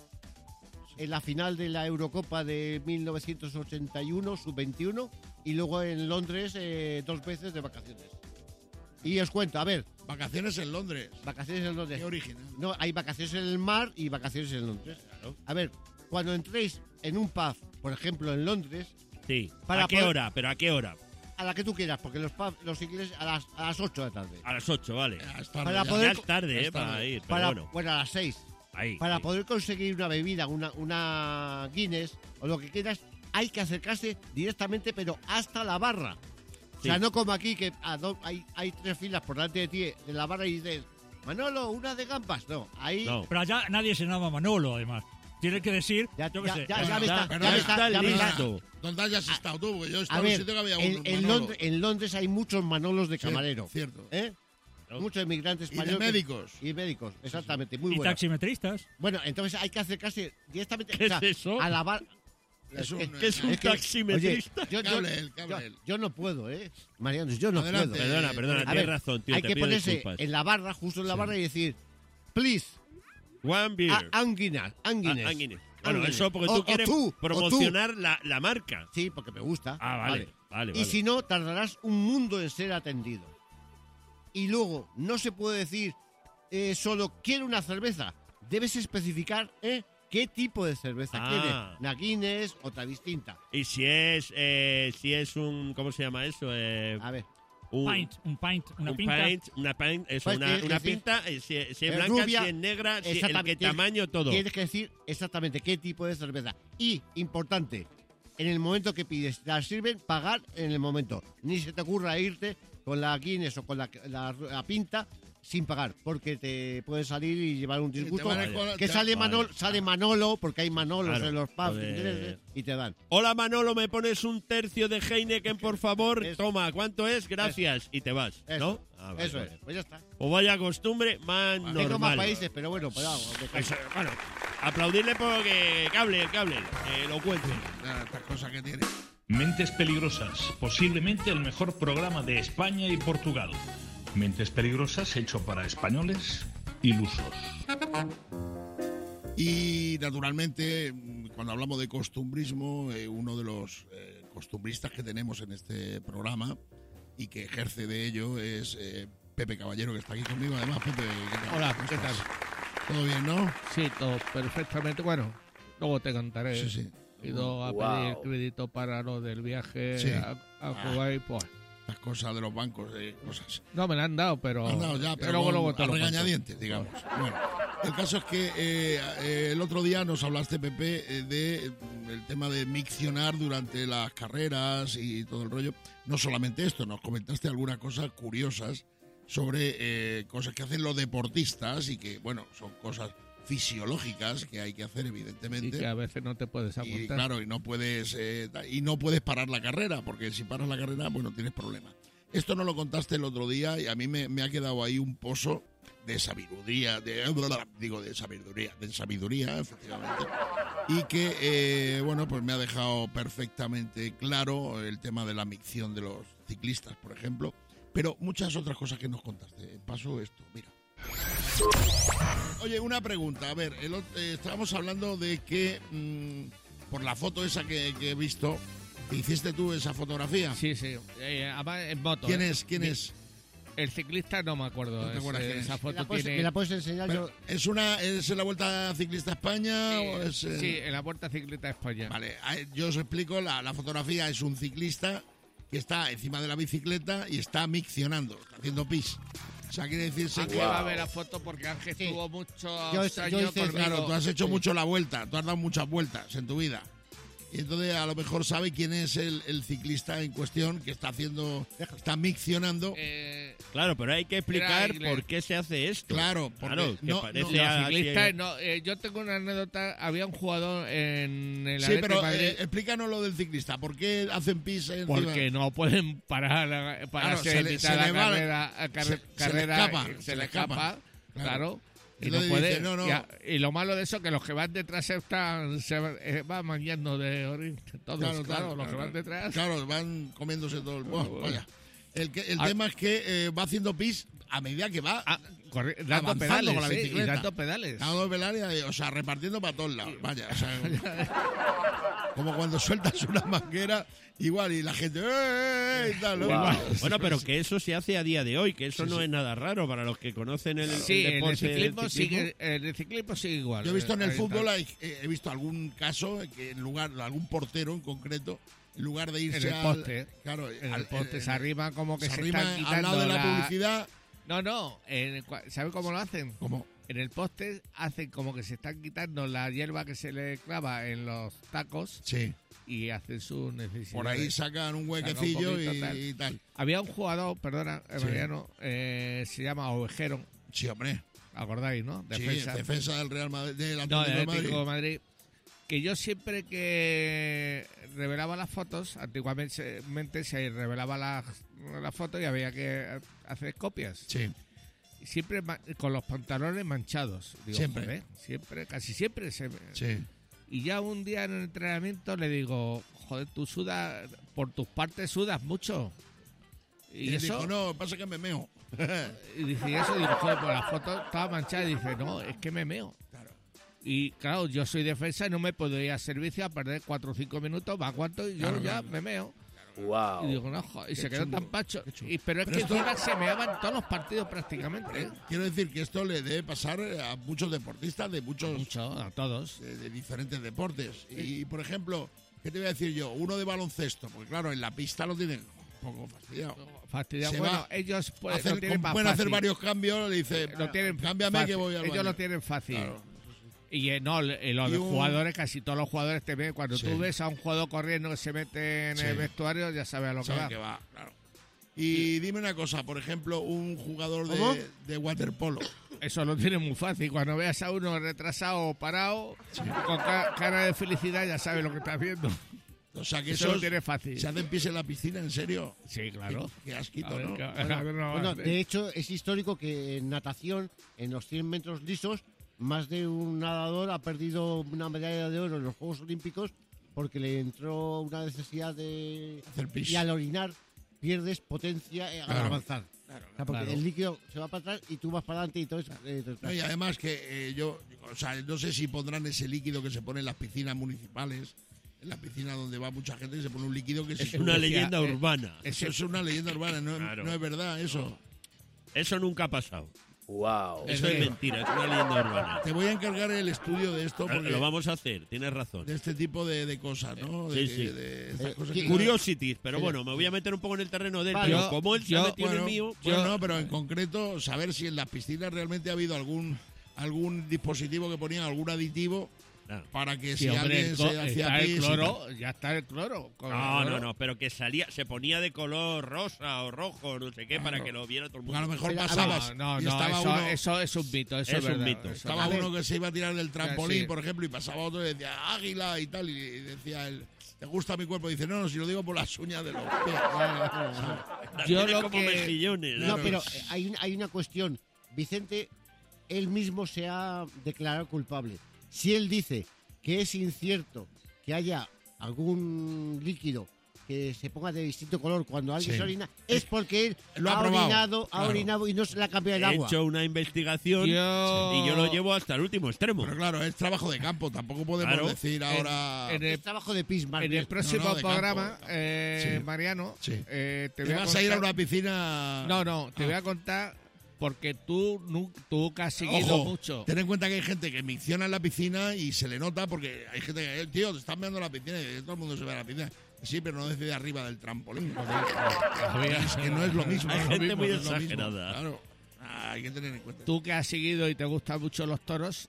en la final de la Eurocopa de 1981, sub-21, y luego en Londres 2 veces de vacaciones. Y os cuento, a ver, Vacaciones en Londres. vacaciones en Londres. Qué original. No, hay vacaciones en el mar y vacaciones en Londres. A ver, cuando entréis en un pub, por ejemplo, en Londres, Sí. Para ¿A qué poder- hora? ¿Pero a qué hora? a la que tú quieras, porque los pubs, los ingleses a las 8 de la tarde. A las 8, vale. Ya es tarde, Para ya. poder- Ya es tarde, Es tarde. para ir. Pero Para, bueno, a las 6. ahí. Para ahí. poder conseguir una bebida, una Guinness o lo que quieras, hay que acercarse directamente, pero hasta la barra. O sea, Sí. no como aquí que hay 3 filas por delante de ti de la barra y dices, Manolo, una de gambas. No, ahí No. Pero allá nadie se llama Manolo, además. Tiene que decir, Ya- yo qué ya- sé. ya- eh, ya me está- Pero ya me no está- está ya me está- listo. ¿Dónde hayas estado tú? Porque yo he A estado en un ver, sitio que había en, un en Manolo. Londres, en Londres hay muchos Manolos de Cierto, camarero. Cierto. ¿Eh? No. Muchos inmigrantes Y de españoles. médicos. Y médicos, exactamente. Muy y bueno. taximetristas. Bueno, entonces hay que acercarse directamente ¿Qué es eso? a la barra. Es un- ¿Qué es un Es que- taximetrista? Oye, Cable. yo no puedo, Mariano, yo no Adelante. puedo. Perdona, A tienes ver, razón, tío. hay te que pido ponerse disculpas. en la barra, justo en la barra, y decir, please, One beer. Anguinas. Ah, Guinness. Bueno, Guinness. eso porque O- tú quieres o tú. promocionar la marca. Sí, porque me gusta. Ah, vale. Y si no, tardarás un mundo en ser atendido. Y luego, no se puede decir solo quiero una cerveza. Debes especificar qué tipo de cerveza Ah. quieres. Una Guinness, otra distinta. Y si es un, ¿cómo se llama eso? A ver, Un Un pint, una un pinta. una pint, eso, Pues una tienes que decir, pinta, si es blanca, rubia, si es negra, si el exactamente, que tamaño, todo. tienes que decir exactamente qué tipo de cerveza. Y, importante, en el momento que pides, la sirven, pagar en el momento. Ni se te ocurra irte con la Guinness o con la pinta sin pagar, porque te puede salir y llevar un disgusto. van a- Que sale Manolo, porque hay Manolos Claro, en los pubs joder. ingleses, y te dan. Hola Manolo, ¿me pones un tercio de Heineken, por favor? Eso. Toma, ¿cuánto es? Gracias. Y te vas, Eso, ¿no? Ah, vale, eso vale. es, pues ya está. O vaya costumbre más Tengo más normal. países, pero bueno, pues vamos. Eso, bueno, aplaudirle porque cable, lo cuente. Estas cosas que tiene. Mentes Peligrosas, posiblemente el mejor programa de España y Portugal. Mentes Peligrosas hecho para españoles ilusos. Y naturalmente, cuando hablamos de costumbrismo, uno de los costumbristas que tenemos en este programa y que ejerce de ello es Pepe Caballero, que está aquí conmigo. Además, Pepe, ¿qué tal? Hola, ¿Cómo ¿qué estás? tal? ¿Todo bien, no? Sí, todo perfectamente. Bueno, luego te contaré. Sí, sí. He ido a Wow. pedir crédito para lo del viaje Sí. a Kuwait, pues. Las cosas de los bancos, cosas. No me la han dado, pero. Han dado ya, pero luego te a lo cuento. regañadientes, digamos. Bueno, el caso es que el otro día nos hablaste, Pepe, de el tema de miccionar durante las carreras y todo el rollo. No solamente esto, nos comentaste algunas cosas curiosas sobre cosas que hacen los deportistas y que, bueno, son cosas fisiológicas que hay que hacer, Y evidentemente. que a veces no te puedes Y apuntar. claro, y no puedes parar la carrera, porque si paras la carrera, bueno, tienes problemas. Esto no lo contaste el otro día y a mí me ha quedado ahí un pozo de sabiduría, de sabiduría, efectivamente. Y que, bueno, pues me ha dejado perfectamente claro el tema de la micción de los ciclistas, por ejemplo, pero muchas otras cosas que nos contaste. Paso esto, mira. Oye, una pregunta. A ver, estábamos hablando de que por la foto esa que he visto, que hiciste tú esa fotografía. Sí, sí. Además, en moto. ¿Quién es? ¿Quién es? El ciclista no me acuerdo. No te acuerdas quién es. Esa ¿Me foto la puedes, tiene. me la puedes enseñar? Pero, ¿es en la Vuelta Ciclista a España o es Sí, en la Puerta Ciclista de España. Vale, yo os explico, la fotografía es un ciclista que está encima de la bicicleta y está miccionando, está haciendo pis. O sea, quiere decirse Ángel que... va a ver la foto porque Ángel Sí. tuvo muchos Yo años hice- conmigo. Claro, tú has hecho Sí. mucho la vuelta, tú has dado muchas vueltas en tu vida. Y entonces a lo mejor sabe quién es el ciclista en cuestión que está miccionando. Claro, pero hay que explicar Era por qué se hace esto. Claro, porque Claro, que no- parece no, así, Ciclista, no, yo tengo una anécdota. Había un jugador en el Sí, Atlético pero de Madrid explícanos lo del ciclista. ¿Por qué hacen pis encima? porque no pueden parar para Claro, se le la va- carrera, se le escapa. claro. Y Entonces no puede. dice, no. Y lo malo de eso es que los que van detrás se van mañando de orín. Todos, claro, los que van detrás. Claro, van comiéndose todo el... Buah, Bueno. vaya. El Ah. tema es que va haciendo pis a medida que va Dando avanzando pedales, con la sí, bicicleta. y dando pedales. dando pedales, o sea, repartiendo para todos lados. Vaya, o sea, como cuando sueltas una manguera, igual, y la gente... y tal, ¿no? Wow. Igual. Bueno, pero que eso se hace a día de hoy, que eso Sí, no sí. es nada raro para los que conocen el Sí, en el deporte del ciclismo sigue igual. Yo he visto en el Ahí fútbol, tal. he visto algún caso que algún portero en concreto, en lugar de irse En el poste. claro, En el poste se arrima como que se se arrima están al quitando lado de la publicidad. No, ¿sabe cómo lo hacen? Como En el poste hacen como que se están quitando la hierba que se le clava en los tacos sí, y hacen sus necesidades. por ahí sacan un huequecillo Saca un poquito, y tal. tal. Había un jugador, perdona, Sí. Mariano, se llama Ovejero, Sí, hombre. ¿acordáis, no? Sí, defensa del Real Madrid, del No, Atlético del de Atlético de Madrid. Madrid. Que yo siempre que revelaba las fotos, antiguamente se revelaba las fotos y había que hacer copias. Sí, Siempre con los pantalones manchados. Digo, Siempre. joder, casi siempre. sí. Y ya un día en el entrenamiento le digo, joder, tú sudas, por tus partes sudas mucho. Y Y él eso, dijo, no, pasa que me meo. y dice, y eso, digo, joder, pues la foto estaba manchada. Y dice, no, es que me meo. Claro. Y claro, yo soy defensa y no me puedo ir a servicio a perder 4 o 5 minutos, va cuánto, y yo Claro, ya claro. me meo. Wow. Y digo, no, joder, y Qué se quedó chungo, tan pacho. qué chungo. Pero es Pero que esto- encima se meaban todos los partidos prácticamente. ¿eh? Quiero decir que esto le debe pasar a muchos deportistas de muchos Mucho, a todos. de diferentes deportes. Y, por ejemplo, ¿qué te voy a decir yo? Uno de baloncesto, porque claro, en la pista lo tienen un poco fastidiado. Fastidiado. Se Bueno, va ellos pues, Hacer- lo tienen más pueden hacer fácil. varios cambios, le dice, Lo tienen cámbiame fácil. que voy al Ellos baño. lo tienen fácil. Claro. Y no, los Y de un- jugadores, casi todos los jugadores te ven. Cuando Sí. tú ves a un jugador corriendo que se mete en Sí. el vestuario, ya sabes a lo que Sabe va. que va, claro. Y dime una cosa, por ejemplo, un jugador ¿Cómo? de waterpolo. Eso lo tiene muy fácil. Cuando veas a uno retrasado o parado, con cara de felicidad, ya sabes lo que estás viendo. O sea, que Eso esos lo tiene fácil. se hacen pis en la piscina, ¿en serio? Sí, claro. Qué A asquito, ver, ¿no? Bueno, de hecho, es histórico que en natación, en los 100 metros lisos, más de un nadador ha perdido una medalla de oro en los Juegos Olímpicos porque le entró una necesidad de... Hacer pis. Y al orinar pierdes potencia al Claro. avanzar. O sea, porque Claro. el líquido se va para atrás y tú vas para adelante y todo eso. No, y además que o sea, no sé si pondrán ese líquido que se pone en las piscinas municipales, en las piscinas donde va mucha gente, se pone un líquido que Es una leyenda urbana. Eso es una leyenda urbana, no, Claro. no es verdad eso. Eso nunca ha pasado. Wow. Eso es mentira, es una leyenda urbana. Te voy a encargar el estudio de esto porque Lo vamos a hacer, tienes razón. de este tipo de cosas, ¿no? Sí, sí. De estas cosas que- Curiosities, pero Sí. bueno, me voy a meter un poco en el terreno de él. Vale. Pero como él se ha metido en el mío, Bueno, no, pero en concreto, saber si en las piscinas realmente ha habido algún dispositivo que ponía algún aditivo Claro. para que Sí, si hombre, alguien se hacía está el pis y cloro, ya está el cloro. Con el No, cloro. no, pero que salía, se ponía de color rosa o rojo, no sé qué, para que lo viera todo el tal. A lo mundo. mejor Pero, a pasabas No, y no, estaba eso, uno, eso es un mito. Eso Es es, un verdad, mito. eso estaba A ver. uno que se iba a tirar del trampolín, Sí. por ejemplo, y pasaba otro y decía águila y tal, y decía él, ¿te gusta mi cuerpo? Y dice, no, si lo digo por las uñas de los pies. Yo Tiene lo como que- mejillones. No, Claro. pero hay una cuestión. Vicente, él mismo se ha declarado culpable. Si él dice que es incierto que haya algún líquido que se ponga de distinto color cuando alguien Sí. se orina, es porque él Lo ha probado, ha claro. orinado y no se le ha cambiado el He agua. hecho una investigación Yo- y yo lo llevo hasta el último extremo. Pero claro, es trabajo de campo, tampoco podemos Claro. decir ahora... en Es trabajo de pis, más En bien. el próximo No, de programa, campo. eh, Sí. Mariano, Sí. te ¿Te voy a vas a ir a contar- una piscina? No, te voy a contar porque tú que has seguido Ojo, mucho. ten en cuenta que hay gente que micciona en la piscina y se le nota porque hay gente que, tío, te están viendo la piscina y todo el mundo se ve a la piscina. Sí, pero no desde arriba del trampolín. Es que no es lo mismo. Hay no es lo gente mismo, muy no es lo mismo. exagerada. Claro. Hay que tener en cuenta. Tú que has seguido y te gustan mucho los toros,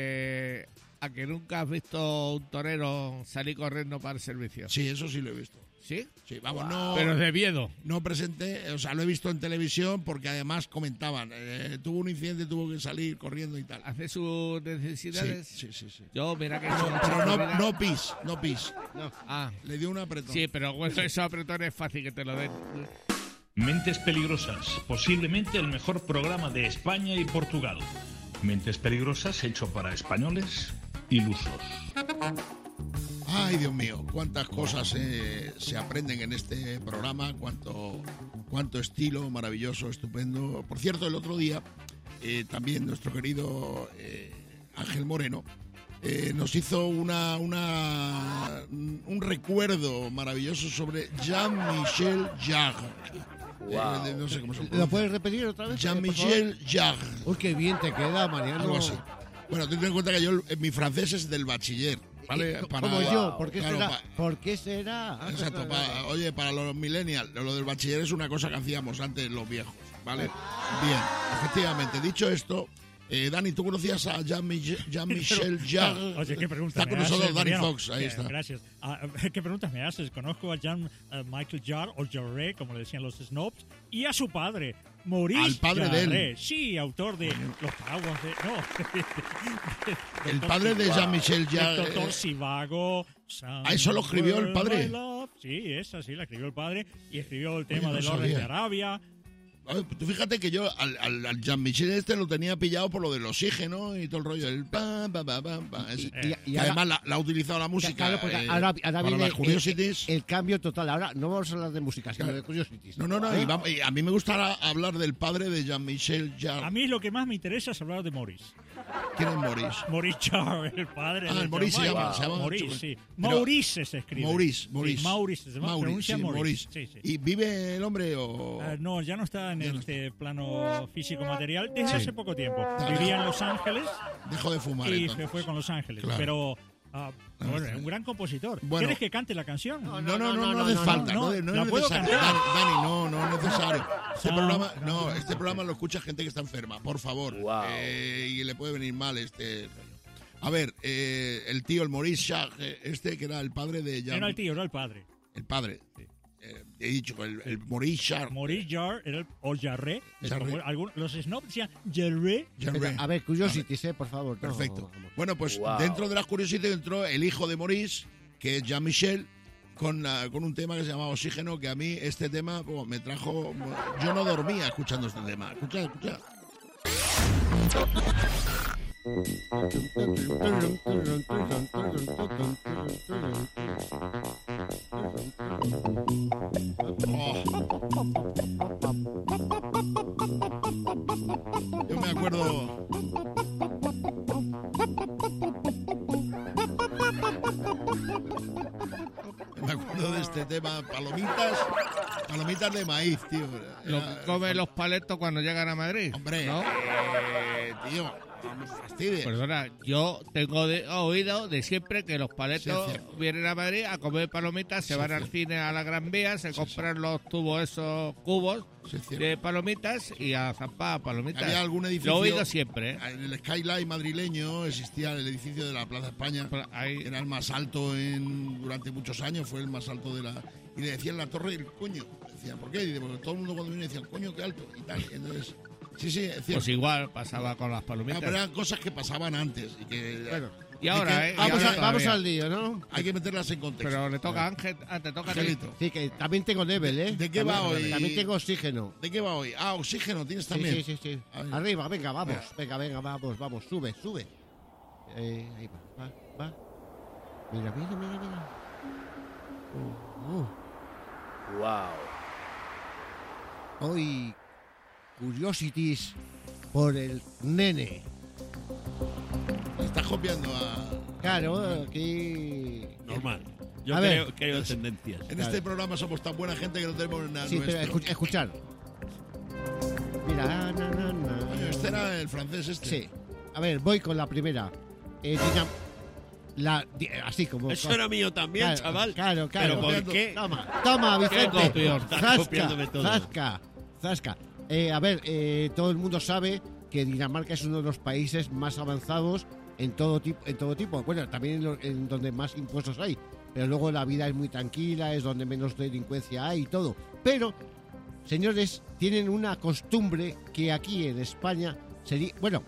a que nunca has visto un torero salir corriendo para el servicio. Sí, eso sí lo he visto. ¿Sí? Sí, vamos, no, Pero de miedo. no presenté, o sea, lo he visto en televisión porque además comentaban, tuvo un incidente, tuvo que salir corriendo y tal. Hace sus Sí, necesidades. sí, sí. sí. Yo, mira que No, pero no pis, no pis. Ah, Le dio un apretón. sí, pero bueno, esos apretones es fácil que te lo den. Mentes Peligrosas, posiblemente el mejor programa de España y Portugal. Mentes Peligrosas hecho para españoles ilusos. Ay, Dios mío, cuántas cosas se aprenden en este programa, cuánto estilo maravilloso, estupendo. Por cierto, el otro día también nuestro querido Ángel Moreno nos hizo un recuerdo maravilloso sobre Jean-Michel Jarre. Wow. No sé cómo se ¿Lo pronuncia. puedes repetir otra vez? Jean-Michel Jarre. Uy, qué bien te queda, Mariano. Algo así. Bueno, ten en cuenta que yo, mi francés es del bachiller, ¿vale? Como yo, ¿por qué claro, será? ¿Por qué será? Exacto, oye, para los millennials, lo del bachiller es una cosa que hacíamos antes los viejos, ¿vale? Bien, efectivamente, dicho esto, Dani, ¿tú conocías a Jean-Michel Jarre? Oye, ¿qué preguntas Está con me nosotros haces, Dani Mariano? Fox, ahí está. Gracias. ¿Qué preguntas me haces? Conozco a Michael Jarre, o Jarre, como le decían los snobs, y a su padre, Maurice Al padre de él. Jarre. Sí, autor de Los Paraguas de... No. El padre de Jean-Michel Doctor Jarre. Sivago. Ah, ¿eso lo escribió el padre? Sí, esa sí la escribió el padre. Y escribió el tema no de Lawrence sabía. de Arabia. Oye, tú fíjate que yo al Jean-Michel este lo tenía pillado por lo del oxígeno y todo el rollo. El pam, pam, pam, pam, pam, ese. Y Que ahora- además la ha utilizado la música Claro, porque ahora para viene las Curiosities. el cambio total. Ahora no vamos a hablar de música, sino de Curiosities. No, ¿Eh? y a mí me gusta hablar del padre de Jean-Michel Jarre. A mí lo que más me interesa es hablar de Maurice. ¿Quién es Maurice? Maurice Jarre, el padre Ah, de el Maurice se Michael. llama, se llama- Maurice, sí. Pero- Maurice se escribe. Maurice. Sí, Maurice, se pronuncia sí, Maurice. Sí, sí. ¿Y vive el hombre o...? No, ya no está en Ya no este plano físico-material desde Sí. hace poco tiempo. Claro. Vivía en Los Ángeles Dejó de fumar, y entonces. se fue con Los Ángeles. Claro. Pero, bueno, está es un gran compositor. Bueno. ¿Quieres que cante la canción? No hace falta. no, No la es puedo necesario. cantar. Dani, no es necesario. Este No, programa, no. este programa lo escucha gente que está enferma, por favor. Wow. Y le puede venir mal este... A ver, el tío, el Maurice Jarre, que era el padre de Jean... Era el tío, era el padre. El padre. He dicho, el Maurice Jarre. Maurice Jarre era o Jarre. es Jarre. como los snobs decían Jarre. Jarre. A ver, Curiosities, por favor. No, Perfecto. vamos. Bueno, pues Wow. dentro de las curiosidades entró el hijo de Maurice, que es Jean-Michel, con un tema que se llamaba Oxígeno, que a mí este tema me trajo... Yo no dormía escuchando este tema. Escucha. Oh. Me acuerdo de este tema, palomitas de maíz, tío. Lo que comen los paletos cuando llegan a Madrid. Hombre, ¿no? tío, no me fastidies. Perdona, yo tengo oído de siempre que los paletos Sí, es cierto. vienen a Madrid a comer palomitas, se Sí, van es al cierto. cine a la Gran Vía, se compran los tubos, esos cubos Sí, es cierto. de palomitas y a zampar palomitas. Había algún edificio. Lo he oído siempre, ¿eh? En el Skyline madrileño existía el edificio de la Plaza España. Ahí- Era el más alto durante muchos años, fue el más alto de la. Y le decían la torre del coño. Decían, ¿por qué? Dice, porque todo el mundo cuando viene decía, el coño, qué alto. Y tal. Y entonces, sí, es cierto. Pues igual pasaba con las Ah, palomitas. pero eran cosas que pasaban antes. Y que Bueno, Y ahora, hay que- ¿eh? Y vamos, ahora vamos todavía. al lío, ¿no? hay que meterlas en contexto. Pero le toca a Ángel, te toca a ti. Angelito. Sí, que también tengo Nebel, ¿eh? ¿De qué va También- hoy? También tengo oxígeno. ¿De qué va hoy? Ah, oxígeno tienes Sí, también. sí, sí, sí. A ver. Arriba, venga, vamos. Venga, vamos. Sube. Ahí va. Mira. Wow. Hoy, curiosities por el nene. Estás copiando a. Claro, aquí... Normal. Yo A ver. creo tendencias. En este programa somos tan buena gente que no tenemos nada Sí, pero nuestro. escuchar. Mira, Coño, este era el francés este. Sí. A ver, voy con la primera. Así como... Eso era mío también, Claro, chaval. Claro. ¿Pero por qué? Toma, Vicente. copión? Estás copiándome todo. Zasca. A ver, todo el mundo sabe que Dinamarca es uno de los países más avanzados en todo tipo. Bueno, también en donde más impuestos hay. Pero luego la vida es muy tranquila, es donde menos delincuencia hay y todo. Pero, señores, tienen una costumbre que aquí en España sería... Bueno,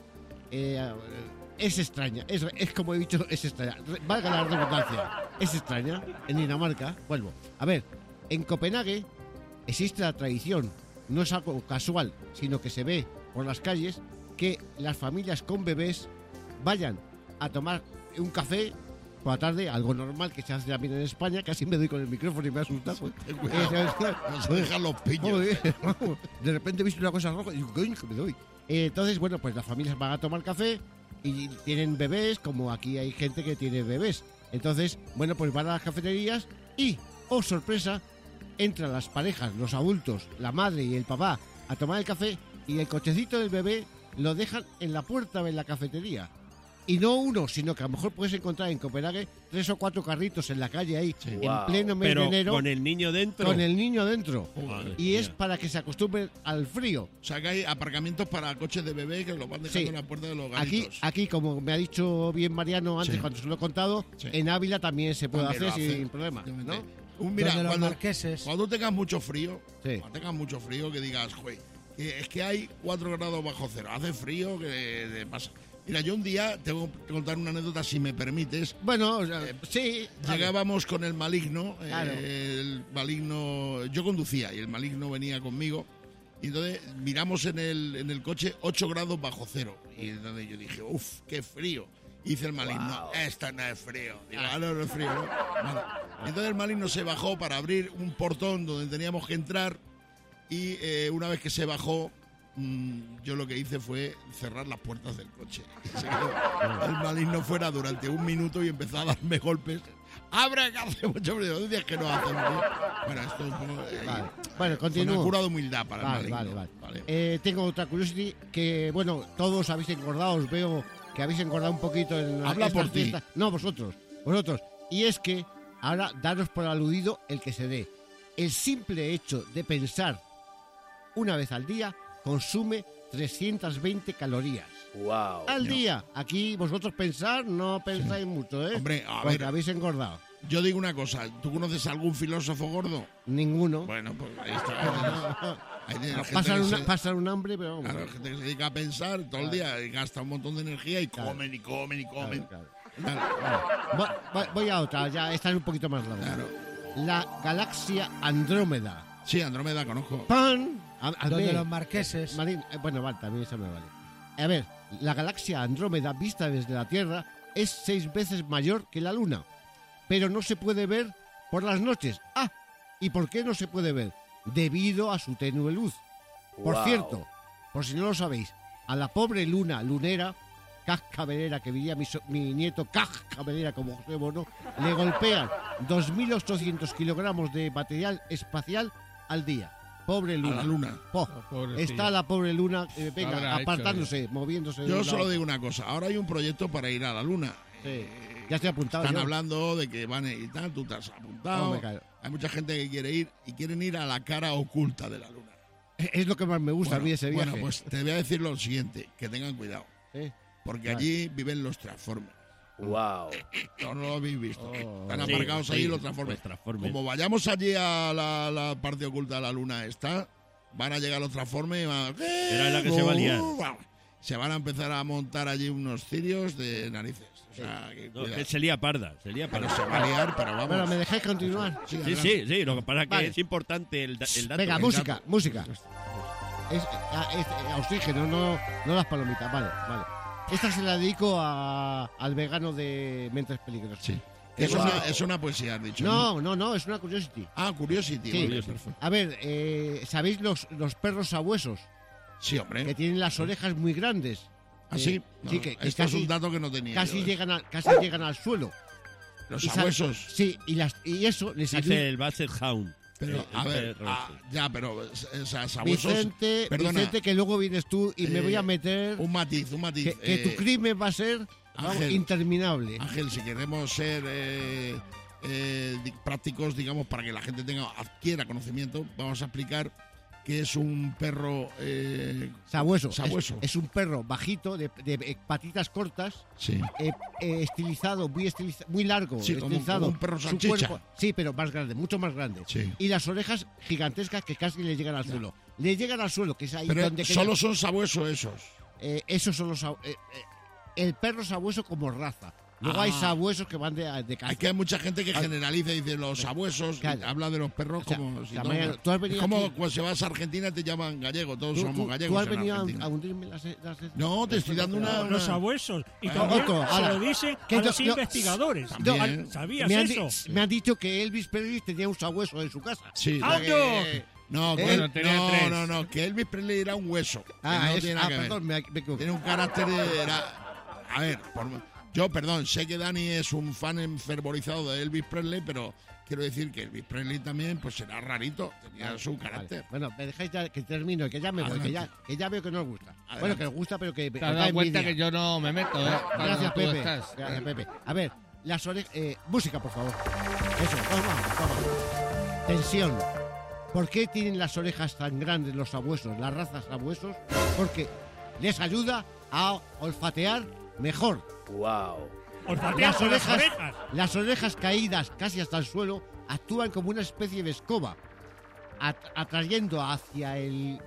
es extraña. Es como he dicho, es extraña. Valga la redundancia. Es extraña. En Dinamarca, vuelvo. A ver, en Copenhague existe la tradición, no es algo casual, sino que se ve por las calles, que las familias con bebés vayan a tomar un café por la tarde, algo normal que se hace también en España. Casi me doy con el micrófono y me he asustado. Ten cuidado. Nos dejan los piños. Joder, vamos. De repente he visto una cosa roja y digo, coño, que me doy. Entonces, bueno, pues las familias van a tomar café y tienen bebés, como aquí hay gente que tiene bebés. Entonces, bueno, pues van a las cafeterías y, oh sorpresa, entran las parejas, los adultos, la madre y el papá a tomar el café y el cochecito del bebé lo dejan en la puerta de la cafetería. Y no uno, sino que a lo mejor puedes encontrar en Copenhague 3 o 4 carritos en la calle ahí, en Wow. pleno mes de Pero enero, con el niño dentro. con el niño dentro. Madre Y es mía. para que se acostumbren al frío. O sea, que hay aparcamientos para coches de bebé que los van dejando Sí. en la puerta de los Aquí, garitos. aquí, como me ha dicho bien Mariano antes Sí. cuando se lo he contado, Sí. en Ávila también se puede También hacer lo hacen, sin problema, ¿no? efectivamente. Mira, Donde los cuando, marqueses. cuando tengas mucho frío, Sí. cuando tengas mucho frío, que digas, "Jue, es que hay 4 grados bajo cero, hace frío, que te pasa". Mira, yo un día tengo que contar una anécdota, si me permites. Bueno, o sea, sí. Llegábamos con el maligno, Claro. el maligno, yo conducía y el maligno venía conmigo. Y entonces miramos en el coche 8 grados bajo cero. Y entonces yo dije, uff, qué frío. Y dice el maligno, esto no es frío. Digo, no es frío, ¿no? Vale. Entonces el maligno se bajó para abrir un portón donde teníamos que entrar. Y una vez que se bajó, yo lo que hice fue cerrar las puertas del coche. Y se quedó el maligno fuera durante 1 minuto y empezó a darme golpes. ¡Abre, que hace mucho frío! Dices que no hace frío. Bueno, esto es un poco... Vale. Bueno, Fue una continúo. cura de humildad para Vale, el maligno. vale. Tengo otra curiosity que, bueno, todos habéis engordado, os veo que habéis engordado un poquito en Habla estas por ti. fiestas. No, vosotros. Y es que, ahora, daros por aludido el que se dé. El simple hecho de pensar una vez al día consume 320 calorías. Wow. Al día. Aquí vosotros pensar, no pensáis mucho, ¿eh? Hombre, a Porque ver. habéis engordado. Yo digo una cosa, ¿tú conoces algún filósofo gordo? Ninguno. Bueno, pues ahí está. Ahí tienes gente Pasan, que se- pasan un hambre, pero vamos. Claro, gente que se dedica a pensar todo el día y gasta un montón de energía y Claro. comen y comen y comen. Claro. Claro. Voy a otra, ya esta es un poquito más larga. Claro. La galaxia Andrómeda. Sí, Andrómeda conozco. ¡Pan! Donde los marqueses. Marín, bueno, vale, también eso me vale. A ver, la galaxia Andrómeda vista desde la Tierra es 6 veces mayor que la Luna, pero no se puede ver por las noches. Ah, ¿y por qué no se puede ver? Debido a su tenue luz. Por Wow. cierto, por si no lo sabéis, a la pobre luna lunera Cascabelera, que diría mi nieto Cascabelera como José Bono, le golpean 2.800 kilogramos de material espacial al día. Pobre Luna. A la Luna. Está la pobre Luna, venga, habrá apartándose, moviéndose. de Yo un solo lado. digo una cosa. Ahora hay un proyecto para ir a la Luna. Sí. Ya estoy apuntado. Están yo. hablando de que van a ir y tal, tú te has apuntado. Hombre, claro. Hay mucha gente que quiere ir y quieren ir a la cara oculta de la Luna. Es lo que más me gusta a mí ese viaje. Bueno, pues te voy a decir lo siguiente, que tengan cuidado. Sí. Porque Vale. allí viven los Transformers. Wow. No lo habéis visto. Están Sí, aparcados ahí sí, los Transformers. los Transformers. Como vayamos allí a la parte oculta de la Luna esta, van a llegar los Transformers y van a... Era la que se va a liar. Se van a empezar a montar allí unos cirios de narices. O sea, que No, cuidado. que se lía parda. Pero se va a liar, pero vamos. Bueno, ¿me dejáis continuar? Sí, Sí, adelante. sí. Lo que pasa es que Vale. es importante el dato. Venga, El música, dato. música. Es oxígeno, no las palomitas. Vale. Esta se la dedico al vegano de Mentes Peligrosas. Sí. Que Es una poesía, has dicho. No, es una curiosity. Ah, Curiosity. Sí. Vale, perfecto. A ver, ¿sabéis los perros sabuesos? Sí, hombre. Que tienen las orejas muy grandes. ¿Ah, sí? Sí, No, que esto es casi- un dato que no tenía. Casi yo, llegan al suelo. Los Y sabuesos. Sí, y eso les ayuda. Dice el Basset Hound. Pero, El a ver, perro, sí. ya, pero, o sea, sabuesos. Vicente, que luego vienes tú y me voy a meter Un matiz. que tu crimen va a ser Ángel. interminable. Ángel, si queremos ser prácticos, digamos, para que la gente adquiera conocimiento, vamos a explicar qué es un perro Sabueso. Sabueso. Es un perro bajito, de patitas cortas, Sí. estilizado, muy largo, Sí, como estilizado. un perro Su salchicha. cuerpo- sí, pero más grande, mucho más grande. Sí. Y las orejas gigantescas que casi le llegan al suelo. Le llegan al suelo, que es ahí Pero donde... solo son sabuesos esos. esos son los... el perro sabueso como raza. Luego hay sabuesos que van de caza. Es que hay mucha gente que generaliza y dice los sabuesos, Claro. y habla de los perros O sea, como si la no- mayoría- tú has es venido como aquí- cuando se vas a Argentina te llaman gallego, todos ¿Tú somos gallegos. has en venido Argentina. a hundirme las... No, te estoy dando una... Los sabuesos. Y Ah, también otro, se ahora. lo dicen Que a los no- investigadores. También. ¿Sabías me, han eso? me han dicho que Elvis Presley tenía un sabueso en su casa. Sí, ¡Ando! no, Bueno, tenía tres. no, que Elvis Presley era un hueso. que no tiene nada que ver. perdón, me equivoqué. Tiene un carácter a ver, perdón, sé que Dani es un fan enfervorizado de Elvis Presley, pero quiero decir que Elvis Presley también pues era rarito, tenía su carácter. Vale. Bueno, me dejáis ya que termino, que ya me voy, que ya veo que no os gusta. Adelante. Bueno, que os gusta, pero que... Te has dado cuenta que yo no me meto, ¿eh? Gracias, Tú Pepe. estás. Gracias, Pepe. A ver, las orejas... música, por favor. Eso, vamos. Tensión. ¿Por qué tienen las orejas tan grandes los sabuesos, las razas sabuesos? Porque les ayuda a olfatear mejor. Wow. Olfatear con las orejas. Las orejas caídas casi hasta el suelo actúan como una especie de escoba, atrayendo hacia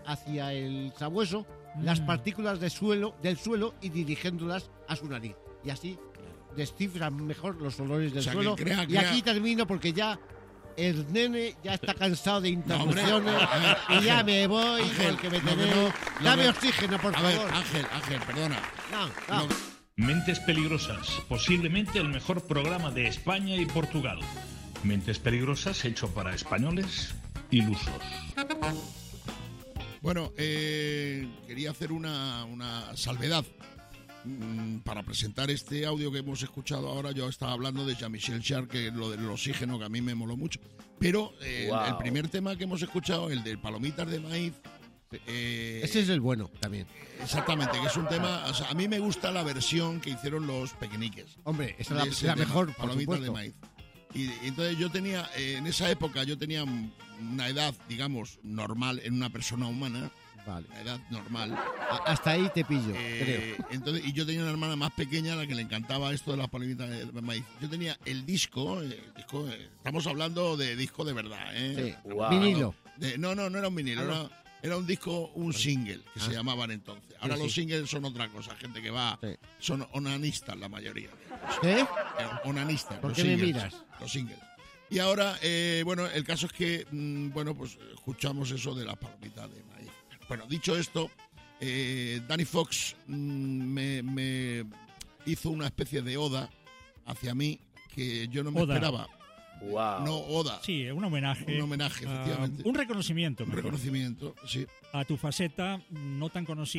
el sabueso las partículas del suelo y dirigiéndolas a su nariz. Y así descifran mejor los olores del O sea, que suelo. crea- Y aquí termino porque ya el nene ya está cansado de hombre, interrupciones a ver, y ya Ángel, me voy Ángel, porque me lo que tenéis. no- lo Dame que- oxígeno, por A ver, favor. Ángel, perdona. No. Mentes Peligrosas, posiblemente el mejor programa de España y Portugal. Mentes Peligrosas hecho para españoles ilusos. Bueno, quería hacer una salvedad para presentar este audio que hemos escuchado ahora. Yo estaba hablando de Jean-Michel Jarre, que es lo del oxígeno, que a mí me moló mucho. Pero Wow. el primer tema que hemos escuchado, el de Palomitas de Maíz, Ese es el bueno también. exactamente, que es un tema... O sea, a mí me gusta la versión que hicieron los Pequeñiques. Hombre, esa de es ese la tema, mejor, por Palomitas de supuesto. Maíz. Y entonces yo tenía, en esa época yo tenía una edad, digamos, normal en una persona humana, Vale. una edad normal. Hasta ahí te pillo, creo. Entonces, y yo tenía una hermana más pequeña a la que le encantaba esto de las palomitas de maíz. Yo tenía el disco, estamos hablando de disco de verdad, ¿eh? Sí. Wow. Vinilo. No era un vinilo, era un disco, un single, que se llamaban entonces. Ahora Sí, los sí. singles son otra cosa, gente que va, Sí. son onanistas la mayoría. ¿Eh? Onanistas. ¿Por los qué me singles, miras? Los singles. Y ahora, bueno, el caso es que, bueno, pues escuchamos eso de las palomitas de maíz. Bueno, dicho esto, Danny Fox me hizo una especie de oda hacia mí que yo no me Oda. esperaba. Wow. No, oda. Sí, un homenaje. Un homenaje, efectivamente. Un reconocimiento. Un mejor, reconocimiento, sí. a tu faceta no tan conocida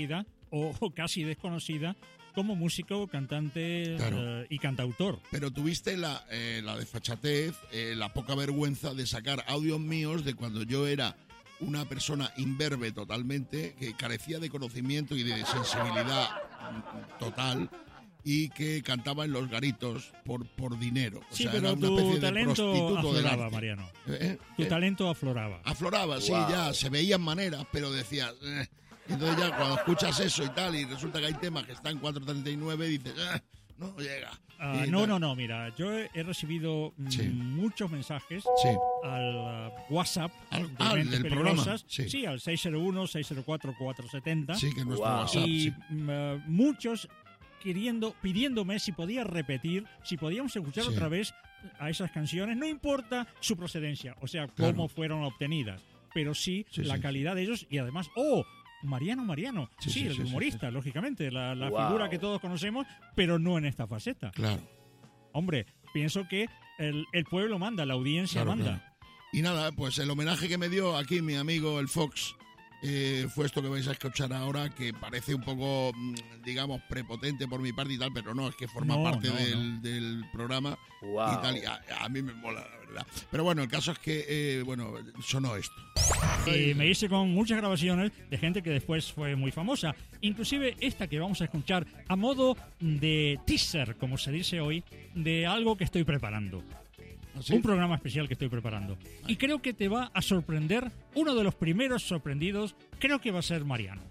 o casi desconocida como músico, cantante Claro. y cantautor. Pero tuviste la desfachatez, la poca vergüenza de sacar audios míos de cuando yo era una persona imberbe totalmente, que carecía de conocimiento y de sensibilidad total, y que cantaba en los garitos por dinero. O Sí, sea, pero era una tu especie de talento prostituto del afloraba, arte. Mariano. ¿Eh? Tu talento afloraba. Afloraba, sí, Wow. ya se veían maneras, pero decías... Entonces ya cuando escuchas eso y tal, y resulta que hay temas que están en 4.39, dices, no llega. Y No, mira, yo he recibido Sí. muchos mensajes Sí. al WhatsApp Al- de al Mentes del Peligrosas. programa, sí. Al 601-604-470. Sí, que es nuestro Wow. WhatsApp. Y sí. muchos pidiéndome si podía repetir, si podíamos escuchar Sí. otra vez a esas canciones, no importa su procedencia, o sea, Claro. cómo fueron obtenidas, pero sí, Sí, la sí. calidad de ellos y además, Mariano, Sí, sí, sí, el sí, humorista, lógicamente, la Wow. figura que todos conocemos, pero no en esta faceta. Claro. Hombre, pienso que el pueblo manda, la audiencia Claro, manda. claro. Y nada, pues el homenaje que me dio aquí mi amigo el Fox fue esto que vais a escuchar ahora, que parece un poco, digamos, prepotente por mi parte y tal, pero no, es que forma No, parte no, del programa Wow. y tal. Y a mí me mola, la verdad. Pero bueno, el caso es que, sonó esto. Y me hice con muchas grabaciones de gente que después fue muy famosa. Inclusive esta que vamos a escuchar a modo de teaser, como se dice hoy, de algo que estoy preparando. ¿Así? Un programa especial que estoy preparando. Y creo que te va a sorprender. Uno de los primeros sorprendidos creo que va a ser Mariano.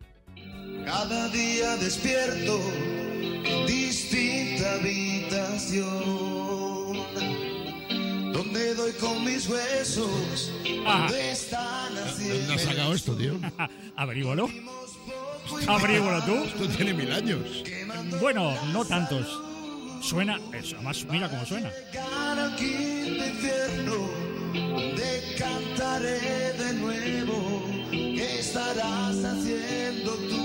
Cada día despierto en distinta habitación, donde doy con mis huesos, Ah. donde están ¿Dónde haciendo. has sacado esto, tío? Averígualo. Averígualo tú. Esto tiene 1000 años. Bueno, no tantos. Suena, además mira cómo suena. Al quinto infierno, donde cantaré de nuevo. ¿Qué estarás haciendo tú?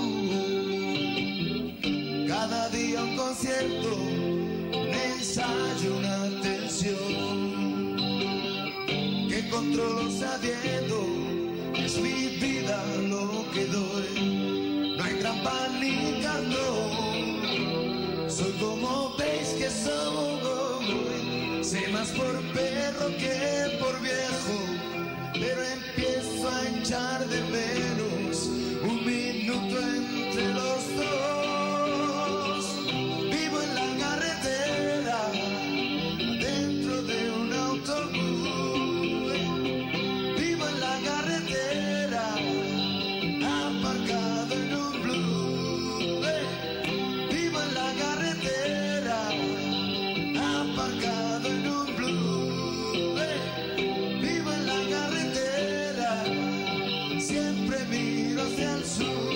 Cada día un concierto, un ensayo, una tensión que controlo sabiendo que es mi vida lo que doy. No hay trampa ni cartón. Soy como veis que soy, sé más por perro que por viejo, pero empiezo a echar de menos un minuto entre los dos. Vivo en la carretera, dentro de un autobús. Vivo en la carretera, aparcado en un blue. Vivo en la carretera, aparcado en un blue. Vivo en la carretera, siempre miro hacia el sur.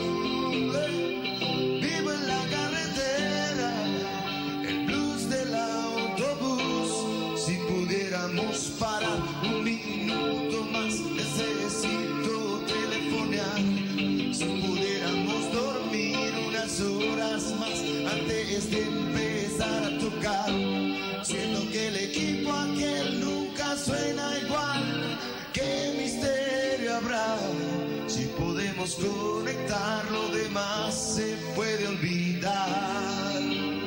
Vivo en la carretera, el blues del autobús. Si pudiéramos parar un minuto más, necesito telefonear. Si pudiéramos dormir unas horas más antes de empezar a tocar, siento que el equipo aquel nunca suena igual. ¿Qué misterio habrá? Si podemos conectar, lo demás se puede olvidar.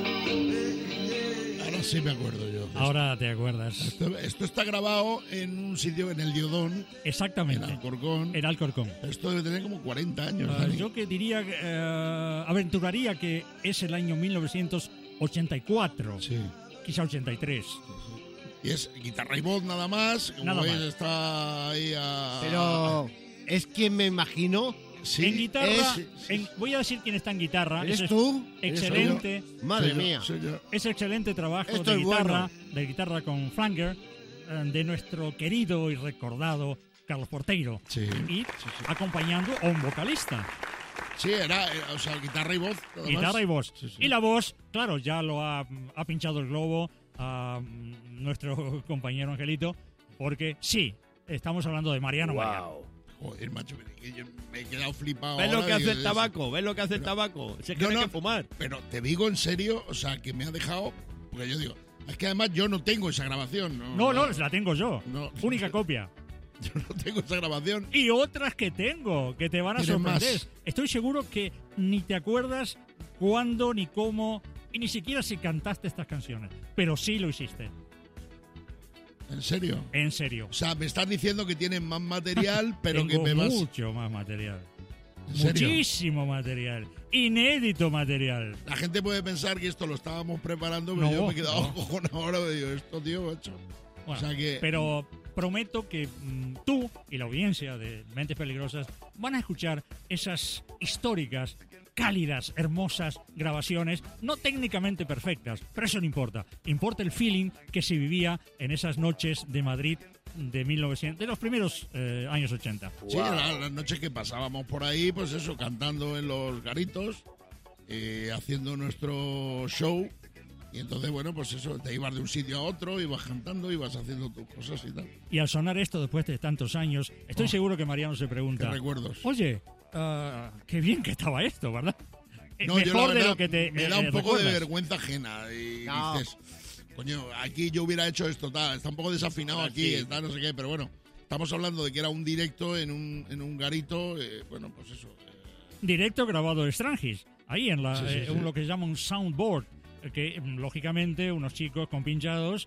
Ahora sí me acuerdo yo. Ahora te acuerdas. Esto está grabado en un sitio en el Diodón, en Exactamente. Alcorcón. En Alcorcón. Esto debe tener como 40 años. Dani. Yo que diría, aventuraría que es el año 1984, Sí. quizá 83. Y es guitarra y voz nada más. Como Nada veis, más. está ahí a... Pero es quien me imagino. Sí. En guitarra, es- voy a decir quién está en guitarra. ¿Eres Ese es tú? excelente. Madre soy yo, mía. soy yo. Es excelente trabajo Esto de es guitarra, bueno. de guitarra con flanger de nuestro querido y recordado Carlos Porteiro. Sí. Y acompañando a un vocalista. Sí, era, o sea, guitarra y voz. nada Guitarra más. y voz. Sí, sí. Y la voz, claro, ya lo ha pinchado el globo a nuestro compañero Angelito, porque sí, estamos hablando de Mariano Mariano. Wow. Joder, macho, que yo me he quedado flipado. ¿Ves lo ahora que hace de- el tabaco? ¿Ves lo que hace el tabaco? Se No, tiene no. que fumar. Pero te digo en serio, o sea, que me ha dejado... Porque yo digo, es que además yo no tengo esa grabación. No, la tengo yo. No. Única copia. Yo no tengo esa grabación. Y otras que tengo, que te van a ¿Tienes sorprender. más? Estoy seguro que ni te acuerdas cuándo, ni cómo, y ni siquiera si cantaste estas canciones. Pero sí lo hiciste. ¿En serio? En serio. O sea, me estás diciendo que tienes más material, pero Tengo que me vas... mucho más material. ¿En serio? Muchísimo material. Inédito material. La gente puede pensar que esto lo estábamos preparando, pero No, yo me he quedado no. cojonado ahora. Me digo, esto, tío, macho. Bueno, O sea que... pero prometo que tú y la audiencia de Mentes Peligrosas van a escuchar esas históricas, cálidas, hermosas grabaciones, no técnicamente perfectas, pero eso no importa. Importa el feeling que se vivía en esas noches de Madrid de 1900, de los primeros años 80. Sí, las noches que pasábamos por ahí, pues eso, cantando en los garitos, haciendo nuestro show. Y entonces, bueno, pues eso, te ibas de un sitio a otro, ibas cantando, ibas haciendo tus cosas y tal. Y al sonar esto después de tantos años, estoy seguro que Mariano se pregunta, Qué recuerdos. oye, qué bien que estaba esto, ¿verdad? No, yo la Mejor de verdad, lo que te me da un poco de recuerdas. vergüenza ajena. Y No. dices, coño, aquí yo hubiera hecho esto, tal, está un poco desafinado aquí, sí. está no sé qué, pero bueno, estamos hablando de que era un directo en un garito, bueno, pues eso. Directo grabado de Strangis, ahí en la, Sí, sí, sí. lo que se llama un soundboard, que lógicamente unos chicos con pinchados,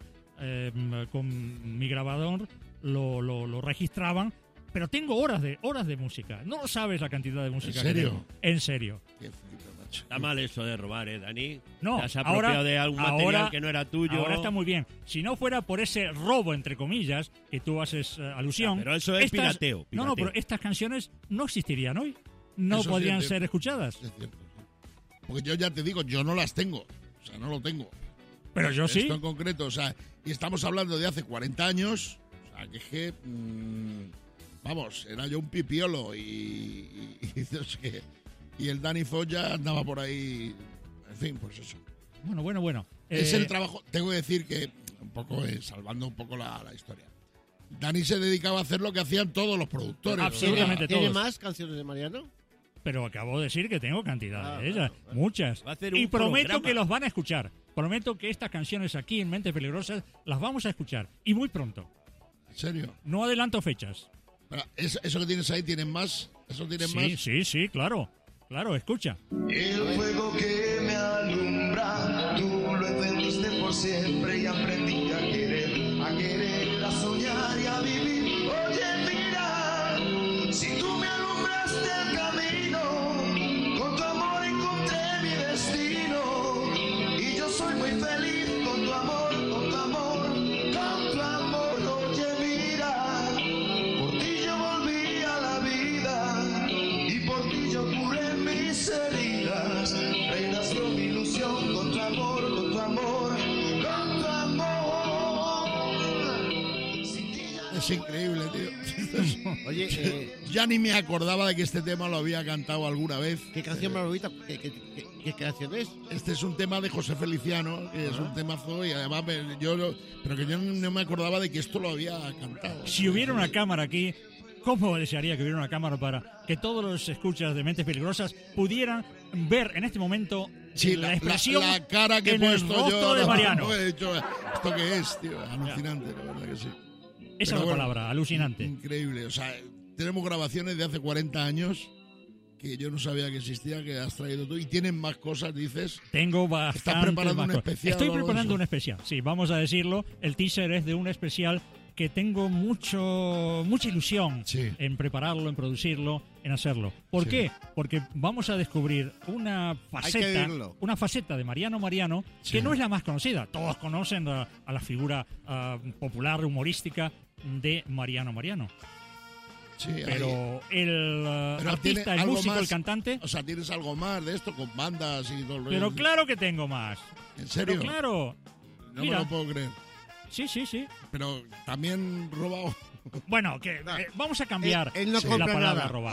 con mi grabador, lo registraban, pero tengo horas de música. No sabes la cantidad de música ¿En serio? que tengo. En serio. Qué flipe, macho. Está mal eso de robar, Dani. No, Te has apropiado ahora- de algún ahora- material que no era tuyo. Ahora está muy bien. Si no fuera por ese robo, entre comillas, que tú haces alusión... Ya, pero eso es pirateo, No, no, pirateo. pero estas canciones no existirían hoy. No Eso sí podrían es ser cierto. escuchadas. Es cierto. Porque yo ya te digo, yo no las tengo. O sea, no lo tengo. Pero yo sí. Esto en concreto, o sea, y estamos hablando de hace 40 años, o sea, que es que, vamos, era yo un pipiolo y no sé qué. Y el Dani Foz ya andaba por ahí, en fin, pues eso. Bueno. Es el trabajo, tengo que decir que, un poco, salvando un poco la historia. Dani se dedicaba a hacer lo que hacían todos los productores. Absolutamente. ¿Tiene todos. más canciones de Mariano? Pero acabo de decir que tengo cantidad de Ah, ellas, bueno. muchas. Va a hacer Y un prometo programa. que los van a escuchar. Prometo que estas canciones aquí en Mentes Peligrosas las vamos a escuchar. Y muy pronto. ¿En serio? No adelanto fechas. Pero, ¿eso que tienes ahí tienen más? ¿Eso tienen más? Sí, claro. Claro, escucha. El fuego que me alumbra, tú lo encendiste por siempre y aprendí a querer, a soñar y a vivir. Oye, mira, si tú me alumbraste el camino, con tu amor encontré mi destino. Y yo soy muy feliz con tu amor, con tu amor, con tu amor. Oye, mira, por ti yo volví a la vida y por ti yo curé mis heridas. Renació mi ilusión con tu amor, con tu amor, con tu amor. Sin ti ya Es increíble, tío. Oye, Ya ni me acordaba de que este tema lo había cantado alguna vez. ¿qué canción más bonita? ¿Qué canción es? Este es un tema de José Feliciano, que es un temazo y además pero que yo no me acordaba de que esto lo había cantado. Si hubiera una cámara aquí, ¿cómo desearía que hubiera una cámara para que todos los escuchas de Mentes Peligrosas pudieran ver en este momento Sí, la expresión la cara que he en el puesto rostro yo. de no, Mariano? no he dicho, ¿esto qué es, tío? Alucinante, la verdad que sí. Esa Pero es la bueno, palabra, alucinante. Increíble, o sea, tenemos grabaciones de hace 40 años que yo no sabía que existía, que has traído tú, y tienen más cosas, dices. Tengo bastante. ¿Estás preparando un más cosas. especial Estoy o algo de preparando eso? un especial, sí, vamos a decirlo. El teaser es de un especial que tengo mucha ilusión Sí. en prepararlo, en producirlo, en hacerlo. ¿Por Sí. qué? Porque vamos a descubrir una faceta de Mariano Sí. que no es la más conocida. Todos conocen a la figura popular, humorística de Mariano. Sí, ahí. Pero el Pero artista, tiene el algo músico, más, el cantante... O sea, tienes algo más de esto con bandas y todo el rollo. Pero claro que tengo más. ¿En serio? Pero claro. No Mira. me lo puedo creer. Sí. Pero también robado. Bueno, que vamos a cambiar Él no la compra palabra nada. robar.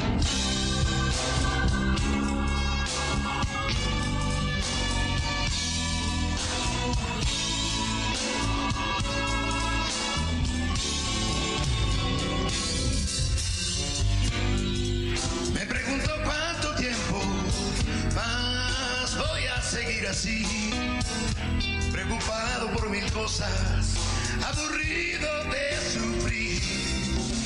me pregunto cuánto tiempo más voy a seguir así, preocupado por mil cosas, aburrido de sufrir.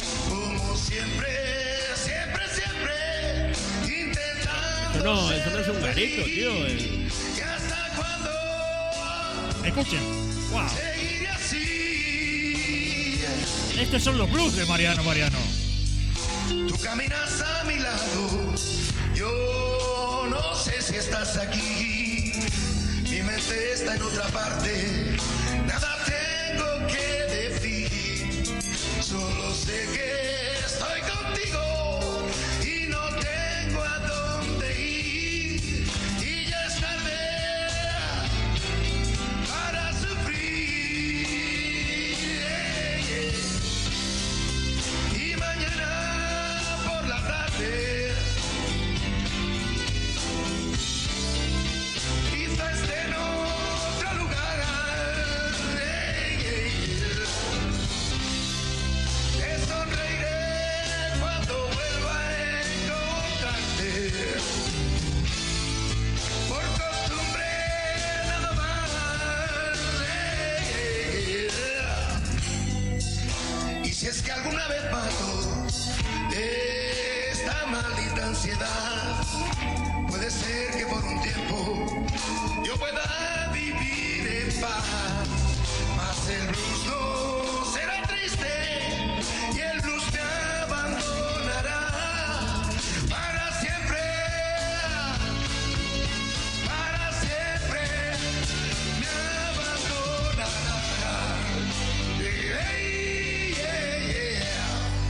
no es un garito, tío. ¿Y hasta cuándo Escuchen. Wow. seguiré así? Estos son los blues de Mariano. Tú caminas a mi lado, yo no sé si estás aquí. Mi mente está en otra parte, nada tengo que decir. Solo sé que estoy contigo y no tengo a dónde ir. Y ya es tarde para sufrir. Y mañana por la tarde quizá esté en otro lugar. Te sonreiré cuando vuelva a encontrarte. Por costumbre nada más. Y si es que alguna vez mato esta maldita ansiedad, puede ser que por un tiempo yo pueda vivir en paz. Mas el blues no será triste y el blues me abandonará para siempre. Para siempre me abandonará. Yeah, yeah, yeah.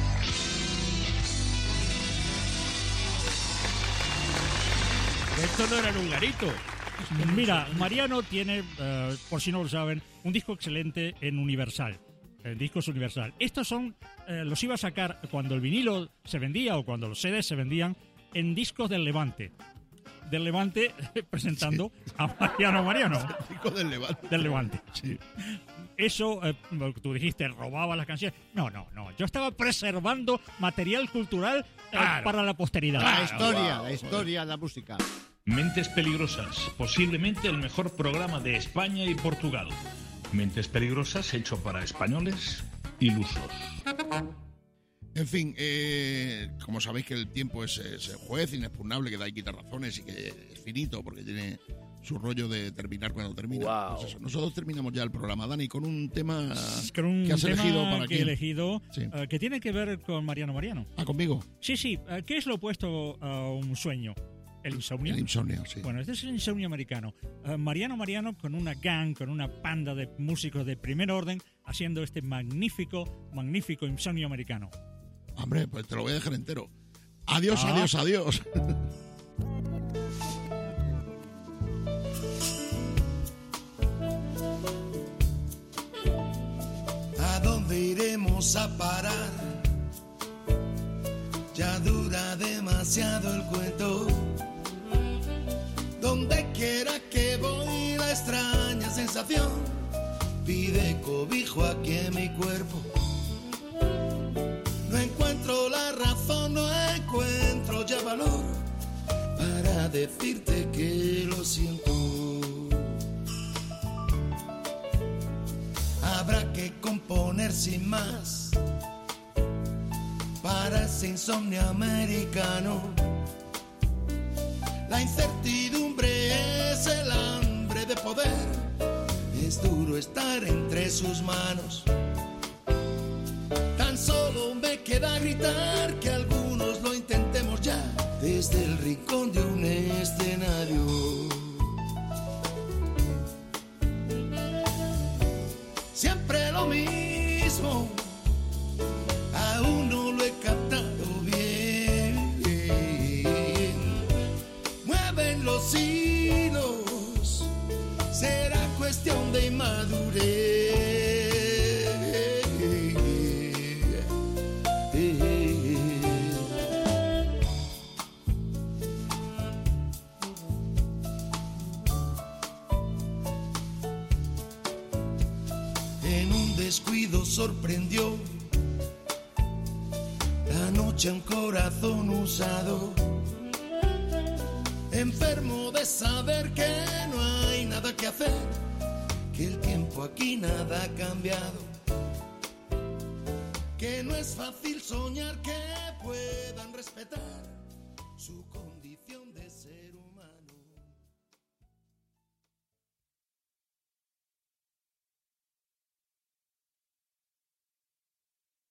Esto no era un garito. Mira, Mariano tiene, por si no lo saben, un disco excelente en Universal. El disco es Universal. Estos son, los iba a sacar cuando el vinilo se vendía o cuando los CDs se vendían en discos del Levante. Del Levante presentando a Mariano. Disco del Levante. Del Levante. Sí. Eso, lo que tú dijiste, robaba las canciones. No. Yo estaba preservando material cultural para la posteridad. La historia, la música. Mentes Peligrosas, posiblemente el mejor programa de España y Portugal. Mentes Peligrosas hecho para españoles ilusos. En fin, como sabéis que el tiempo es juez inexpugnable, que da y quita razones y que es finito porque tiene su rollo de terminar cuando termina. Wow. Pues eso, nosotros terminamos ya el programa, Dani, con un tema Con un que has tema elegido para que he quién. elegido, Sí. que tiene que ver con Mariano. Ah, conmigo. Sí. ¿Qué es lo opuesto a un sueño? ¿El insomnio? El insomnio, sí. Bueno, este es el insomnio americano. Mariano con una gang, con una panda de músicos de primer orden, haciendo este magnífico insomnio americano. Hombre, pues te lo voy a dejar entero. Adiós. ¿A dónde iremos a parar? Ya dura demasiado el cuento. Donde quiera que voy, la extraña sensación pide cobijo aquí en mi cuerpo. No encuentro la razón, no encuentro ya valor para decirte que lo siento. Habrá que componer sin más para ese insomnio americano. La incertidumbre es el hambre de poder. Es duro estar entre sus manos. Tan solo me queda gritar que algunos lo intentemos ya desde el rincón de un escenario. Siempre lo mismo, aún no lo he captado bien. Mueven los hilos, será cuestión de inmadurez. En un descuido sorprendió la noche a un corazón usado, enfermo de saber que no hay nada que hacer, que el tiempo aquí nada ha cambiado, que no es fácil soñar que puedan respetar su